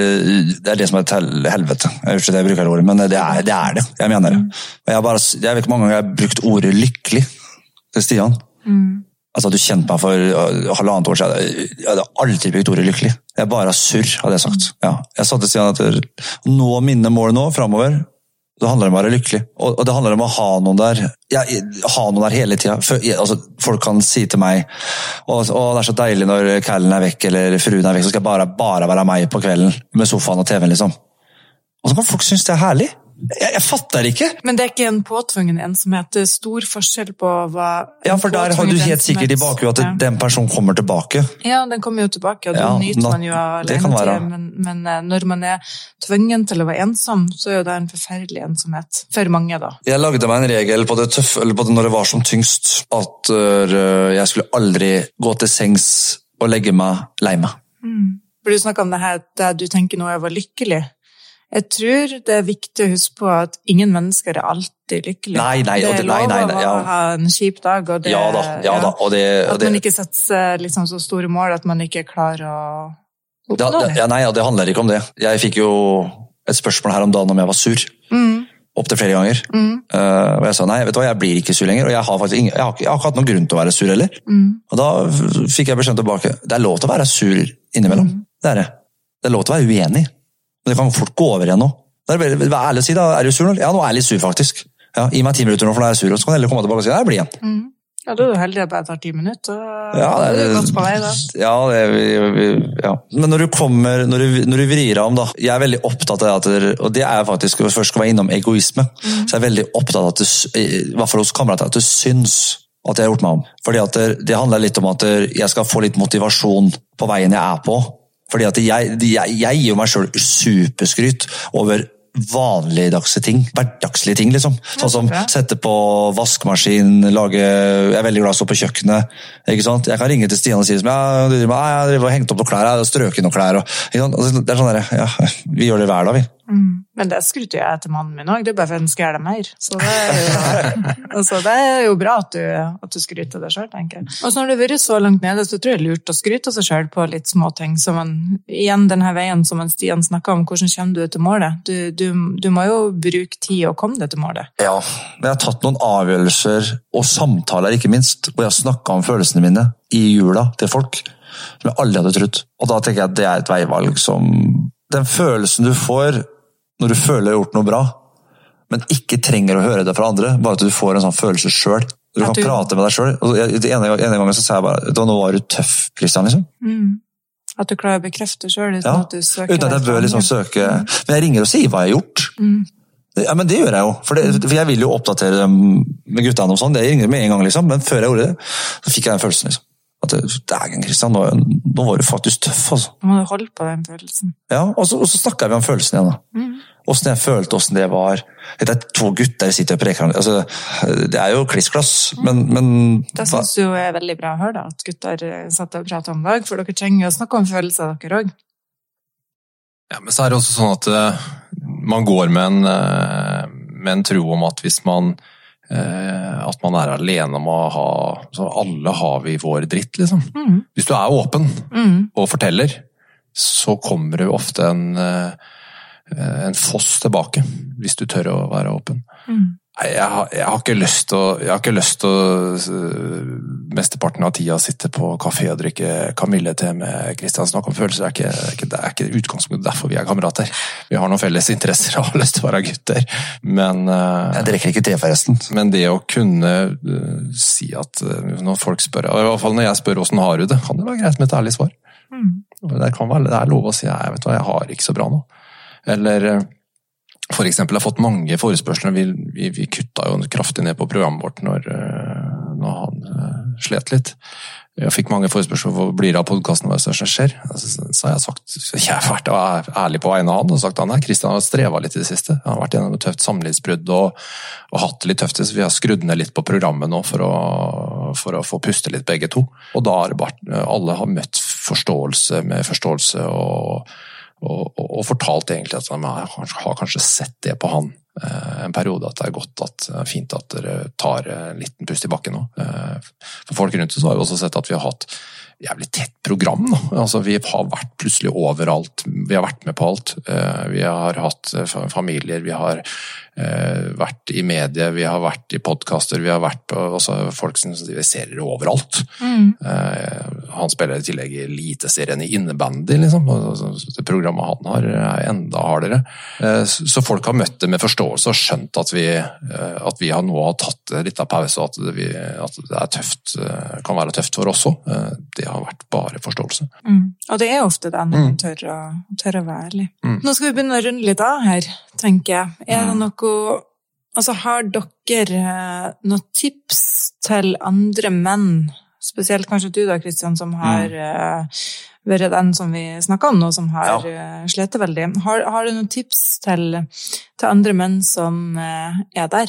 er det som helvete. Jeg vet ikke det jeg bruker ordet, men det er det. Jeg mener det. Og jeg vet ikke mange ganger jeg har brukt ordet lykkelig til Stian. Altså, du kjente meg for 1,5 år siden. Jeg hadde aldri brukt ordet lykkelig. Jeg bare surr, hadde jeg sagt. Ja. Jeg sa til Stian at nå mine mål nå, fremover, det handler om å være lykkelig. Og det handler om å ha noen der, ha noen der hele tiden. Altså, folk kan si til meg, det så deilig når kællen vekk, eller fruen vekk, så skal jeg bare være meg på kvelden, med sofaen og TV-en, liksom. Og så kan folk synes det herlig. Jeg fatter ikke. Men det ikke en påtvungen ensomhet. Det stor forskjell på hva... Ja, for der har du helt sikkert i bakgrunn at den personen kommer tilbake. Ja, den kommer jo tilbake, og da nyter man jo alene. Men når man tvungen til å være ensom, så det en forferdelig ensomhet. For mange da. Jeg lagde meg en regel på det tøffe, eller på det når det var som tyngst, at jeg skulle aldri gå til sengs og legge meg lei meg. For du snakket om det her, det du tenker nå var lykkelig. Jeg tror det viktig å huske på at ingen mennesker alltid lykkelige. Nei, det lov å ha en kjip dag, og det, at man ikke setter liksom så store mål at man ikke klarer å oppnå det. Nei, det handler ikke om det. Jeg fikk jo et spørsmål her om dagen om jeg var sur. opp til flere ganger. Og jeg sa, nei, vet du hva, jeg blir ikke sur lenger, og jeg har faktisk jeg har ikke hatt noen grunn til å være sur heller. Og da fikk jeg beskjed tilbake, det lov til å være sur innimellom. Det lov til å være uenig. Men det kan fort gå over igjen nå. Vær ærlig å si da, du sur nå? Ja, nå jeg litt sur faktisk. Ja, gi meg 10 minutter nå, for nå jeg sur, og så kan jeg heller komme tilbake og si, jeg blir igjen. Ja, da er du heldig at jeg tar 10 minutter, og ja, det er godt på vei da. Ja. Men når du vrir om da, jeg er veldig opptatt av at, og det er faktisk, først skal være innom egoisme, så jeg er veldig opptatt av at i hvert fall hos kamerater, at du syns at jeg har gjort meg om. Fordi at det handler litt om at jeg skal få litt motivasjon på veien jeg er på. Fordi at jeg gir jo meg selv superskryt over vanligdagse ting, hverdagslige ting liksom. Sånn som sette på vaskemaskin, jeg er veldig glad å stå på kjøkkenet, ikke sant? Jeg kan ringe til Stian og si som, jeg driver og hengt opp noen klær, jeg har strøket noen klær, det er sånn der, ja, vi gjør det hver dag, vi. Men det skryter jeg til mannen min også, det er bare for at han skal gjøre det mer. Så det er jo bra at du skryter deg selv, tenker jeg. Og så når du har vært så langt nede, så tror jeg det er lurt å skryte seg selv på litt små ting, som igjen denne veien som Stian snakket om, hvordan kommer du til målet? Du må jo bruke tid å komme deg til målet. Ja, jeg har tatt noen avgjørelser og samtaler, ikke minst, hvor jeg har snakket om følelsene mine i jula til folk, som jeg aldri hadde trodd. Og da tenker jeg at det er et veivalg som den følelsen du får når du føler du har gjort noe bra, men ikke trenger å høre det fra andre, bare at du får en sånn følelse selv. Du kan prate med deg selv. Og en gang så sa jeg bare, nå var du tøff, Kristian, liksom. At du klarer å bekrefte selv, uten at du søker. Uten at jeg bør liksom søke. Men jeg ringer og sier hva jeg har gjort. Ja, men det gjør jeg jo, for jeg vil jo oppdatere dem med guttene og sånn, det ringer med en gang liksom, men før jeg gjorde det, så fikk jeg den følelsen liksom. At dagen, Kristian, nå var du faktisk tøff, altså. Nå må du holde på den følelsen. Ja, og så snakket vi om følelsen igjen da. Hvordan jeg følte, hvordan det var. Det er 2 gutter som sitter og preker. Altså, det er jo klissklass, men det synes jeg er veldig bra å høre da, at gutter satt og prater om dag, for dere trenger å snakke om følelser dere også. Ja, men så er det også sånn at man går med en tro om at hvis man er alene om å ha, så alle har vi vår dritt liksom. Hvis du er åpen og forteller, så kommer det ofte en foss tilbake, hvis du tør å være åpen. Jeg har ikke lyst til å mesteparten av tida sitte på kafé og drikke kamille-te med Kristian, snakke om følelser. Det er ikke utgangspunktet derfor vi er kamerater. Vi har noen felles interesser og har lyst til å være gutter. Men jeg drikker ikke te forresten. Men det å kunne si at når folk spør, i hvert fall når jeg spør hvordan har du det, kan det være greit med et ærlig svar. Det er lov å si, jeg vet hva, jeg har ikke så bra nå. Eller for eksempel, jeg har fått mange forespørsler, vi kuttet jo kraftig ned på programmet vårt når han slet litt. Jeg fikk mange forespørsler, hvor blir det av podcasten, hva som skjer? Så har jeg sagt, jeg har vært ærlig på vegne av han, og sagt at Kristian har strevet litt i det siste. Han har vært gjennom et tøft samlivsbrudd og hatt det litt tøft, så vi har skrudd ned litt på programmet nå for å få puste litt begge to. Og da har det bare, alle har møtt forståelse og fortalt egentlig at man har kanskje sett det på han en periode, at det er fint at dere tar en liten pust i bakken nå. For folk rundt oss har jo også sett at vi har hatt jævlig tett program da. Altså, vi har vært plutselig overalt, vi har vært med på alt. Vi har hatt familier, vi har vært i medier, vi har vært i podcaster, vi har vært på folk som serier overalt. Han spiller i tillegg i eliteserien i innebandy, liksom. Det programmet han har er enda hardere. Så folk har møtt det med forståelse og skjønt at vi har nå tatt litt av pause, og at det er tøft, kan være tøft for oss også. Det har vært bare forståelse. Og det er ofte det når man tør å være ærlig. Nå skal vi begynne å runde litt av her, tenker jeg. Er det noe, altså har dere noen tips til andre menn, spesielt kanskje du da, Kristian, som har vært den som vi snakket om nå, som har slettet veldig. Har du noen tips til andre menn som er der?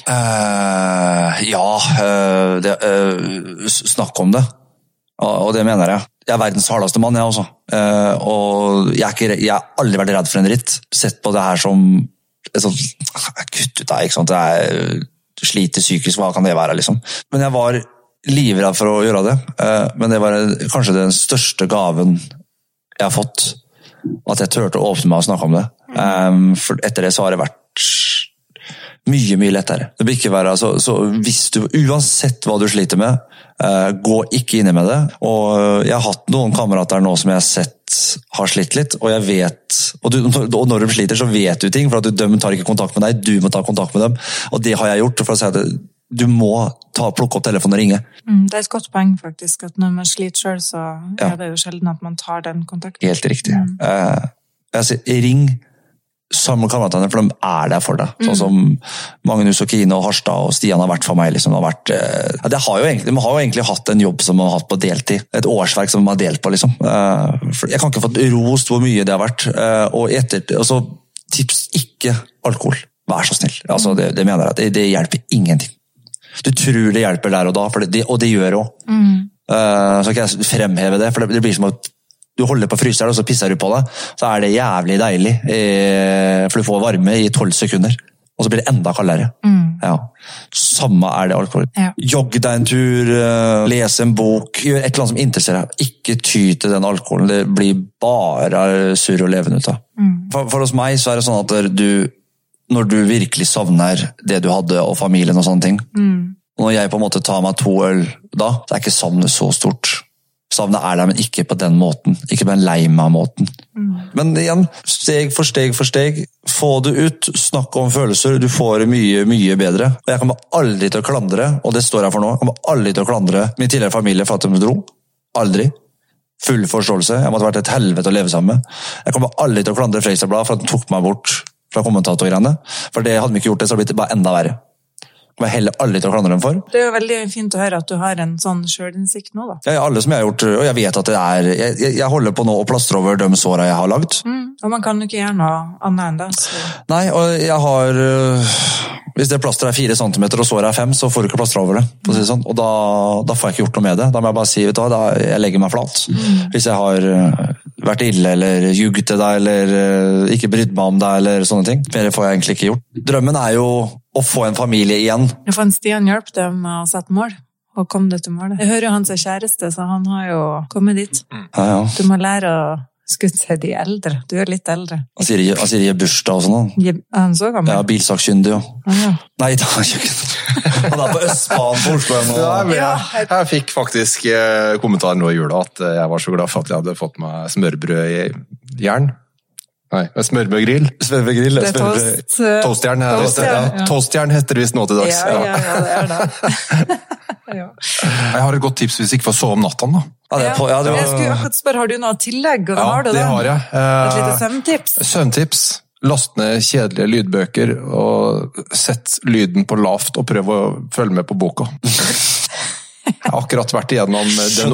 Snakk om det. Og det mener jeg. Jeg er verdens hardeste mann, jeg også. Og jeg har aldri vært redd for en dritt. Sett på det her som kutt ut deg, ikke sant? Jeg sliter psykisk, hva kan det være, liksom? Men jeg var livredd for å gjøre det. Men det var kanskje den største gaven jeg har fått. At jeg tørte å åpne meg og snakke om det. For etter det så har det vært Mye lettere. Det blir ikke være, så hvis du, uansett hva du sliter med, gå ikke inn med det. Og jeg har hatt noen kamerater nå som jeg har sett har slitt litt, og jeg vet, og når de sliter så vet du ting, for at de tar ikke kontakt med deg, du må ta kontakt med dem, og det har jeg gjort, for å si at du må plukke opp telefonen og ringe. Det er et godt poeng faktisk, at når man sliter selv, så er det jo sjelden at man tar den kontakten. Helt riktig. Jeg sier, ring sammen med kameratene, for de er der for deg. Sånn som Magnus og Kine og Harstad og Stian har vært for meg. Liksom, har vært, de har jo egentlig hatt en jobb som de har hatt på deltid. Et årsverk som de har delt på. Liksom. Jeg kan ikke få rost hvor mye det har vært. Og så tips ikke alkohol. Vær så snill. Altså, det mener jeg. Det hjelper ingenting. Du tror det hjelper der og da, og det gjør også. Så kan jeg fremheve det, for det blir som at du holder på fryseren, og så pisser du på deg, så er det jævlig deilig, for du får varme i 12 sekunder, og så blir det enda kaldere. Ja. Samme er det alkohol. Ja. Jogg deg en tur, lese en bok, gjør et eller annet som interesserer deg. Ikke ty til den alkoholen, det blir bare surr og leven ut av. For hos meg så er det sånn at når du virkelig savner det du hadde, og familien og sånne ting, og når jeg på en måte tar meg 2 øl da, så er ikke savnet så stort. Savnet er der, men ikke på den måten. Ikke på den leima-måten. Men igjen, steg for steg, få det ut, snakk om følelser, du får det mye bedre. Og jeg kommer aldri til å klandre, og det står jeg for nå, jeg kommer aldri til å klandre min tidligere familie for at de dro. Aldri. Full forståelse. Jeg måtte vært et helvete å leve sammen med. Jeg kommer aldri til å klandre Fredrikstad-bladet for at de tok meg bort fra kommentatorgreiene. For det hadde vi ikke gjort det, så hadde det blitt bare enda verre. Men heller aldri til å klandre dem for. Det er jo veldig fint å høre at du har en sånn selvinnsikt nå, da. Ja, alle som jeg har gjort, og jeg vet at det er, jeg holder på nå å plastre over de sårene jeg har lagd. Og man kan jo ikke gjøre noe annet enn det. Så. Nei, og jeg har, hvis det plasteret er 4 centimeter og såret er 5, så får du ikke plastre over det, for å si det sånn. Og da får jeg ikke gjort noe med det. Da må jeg bare si, vet du hva, jeg legger meg flat. Hvis jeg har vært ille, eller ljuget til deg, eller ikke brydd meg om deg, eller sånne ting. Mer får jeg egentlig ikke gjort. Drømmen er jo å få en familie igjen. For en Stian hjelp deg med å sette mål, og kom det til målet. Jeg hører jo han som er kjæreste, så han har jo kommet dit. Ja. Du må lære å skutte seg de eldre. Du er litt eldre. Han sier jeg bursdag og sånn. Han så gammel? Ja, bilsakkyndig jo. Ja. Nei, det har jeg ikke. Han er på Østbanen på Oslo. Jeg fikk faktisk kommentaren nå i jula at jeg var så glad for at jeg hadde fått meg smørbrød i jern. Nei, smørbrødgrill. Smørbrødgrill. Det er toastjern. Toastjern heter det visst nå til dags. Ja, det er det. Ja. Jeg har et godt tips hvis du ikke får sove om natten da. Jeg skulle akkurat spørre, har du noe tillegg? Ja, det har jeg. Et lite søvntips? Søvntips. Last ned kjedelige lydbøker og sett lyden på lavt og prøv å følge med på boka. Jeg har akkurat vært igjennom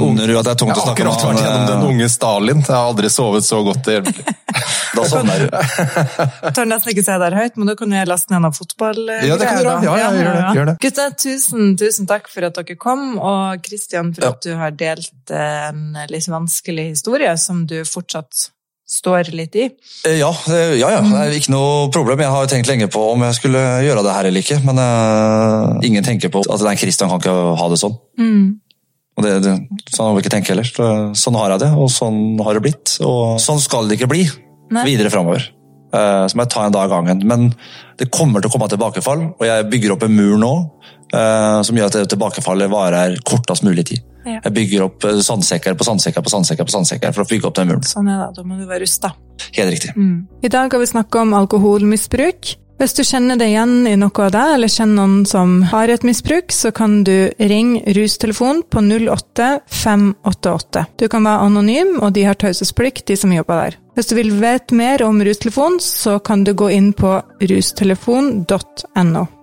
den unge Stalin. Jeg har aldri sovet så godt. Da sovner du. Jeg tør nesten ikke se der høyt, men da kan jeg laste ned noen fotball. Ja, det kan du gjøre. Ja, gjør det. Gutta, tusen takk for at dere kom, og Kristian for at du har delt en litt vanskelig historie som du fortsatt står litt i. Ja, det er ikke noe problem. Jeg har tenkt lenge på om jeg skulle gjøre det her eller ikke, men ingen tenker på at den Kristian kan ikke ha det sånn. Og sånn har vi ikke tenkt heller. Sånn har jeg det, og sånn har det blitt. Og sånn skal det ikke bli videre fremover. Så må jeg ta en dag av gangen. Men det kommer til å komme tilbakefall, og jeg bygger opp en mur nå, som gjør at det tilbakefallet varer kortest mulig tid. Ja. Jeg bygger opp sandsekker på sandsekker for å bygge opp den muren. Sånn er det, da må du være rustet. Helt riktig. I dag har vi snakket om alkoholmisbruk. Hvis du kjenner deg igjen i noe av det, eller kjenner noen som har et misbruk, så kan du ringe rustelefon på 08588. Du kan være anonym, og de har taushetsplikt, de som jobber der. Hvis du vil vite mer om rustelefon, så kan du gå inn på rustelefon.no.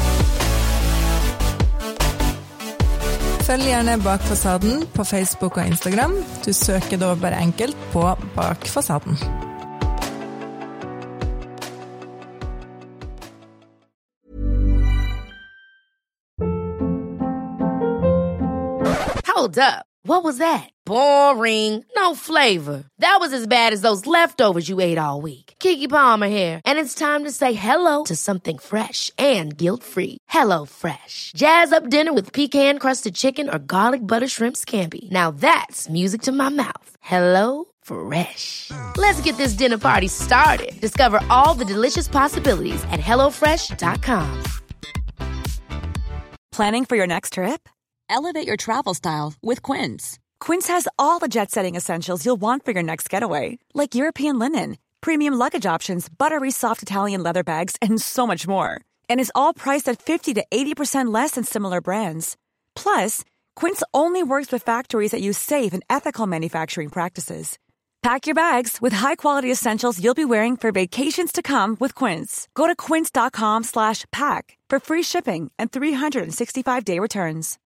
Følg gjerne Bak Fasaden på Facebook og Instagram. Du søker da bare enkelt på Bak Fasaden. Hold up. What was that? Boring. No flavor. That was as bad as those leftovers you ate all week. Keke Palmer here, and it's time to say hello to something fresh and guilt-free. Hello Fresh. Jazz up dinner with pecan-crusted chicken or garlic butter shrimp scampi. Now that's music to my mouth. Hello Fresh. Let's get this dinner party started. Discover all the delicious possibilities at HelloFresh.com. Planning for your next trip? Elevate your travel style with Quince. Quince has all the jet-setting essentials you'll want for your next getaway, like European linen, premium luggage options, buttery soft Italian leather bags, and so much more. And is all priced at 50 to 80% less than similar brands. Plus, Quince only works with factories that use safe and ethical manufacturing practices. Pack your bags with high-quality essentials you'll be wearing for vacations to come with Quince. Go to quince.com/pack for free shipping and 365-day returns.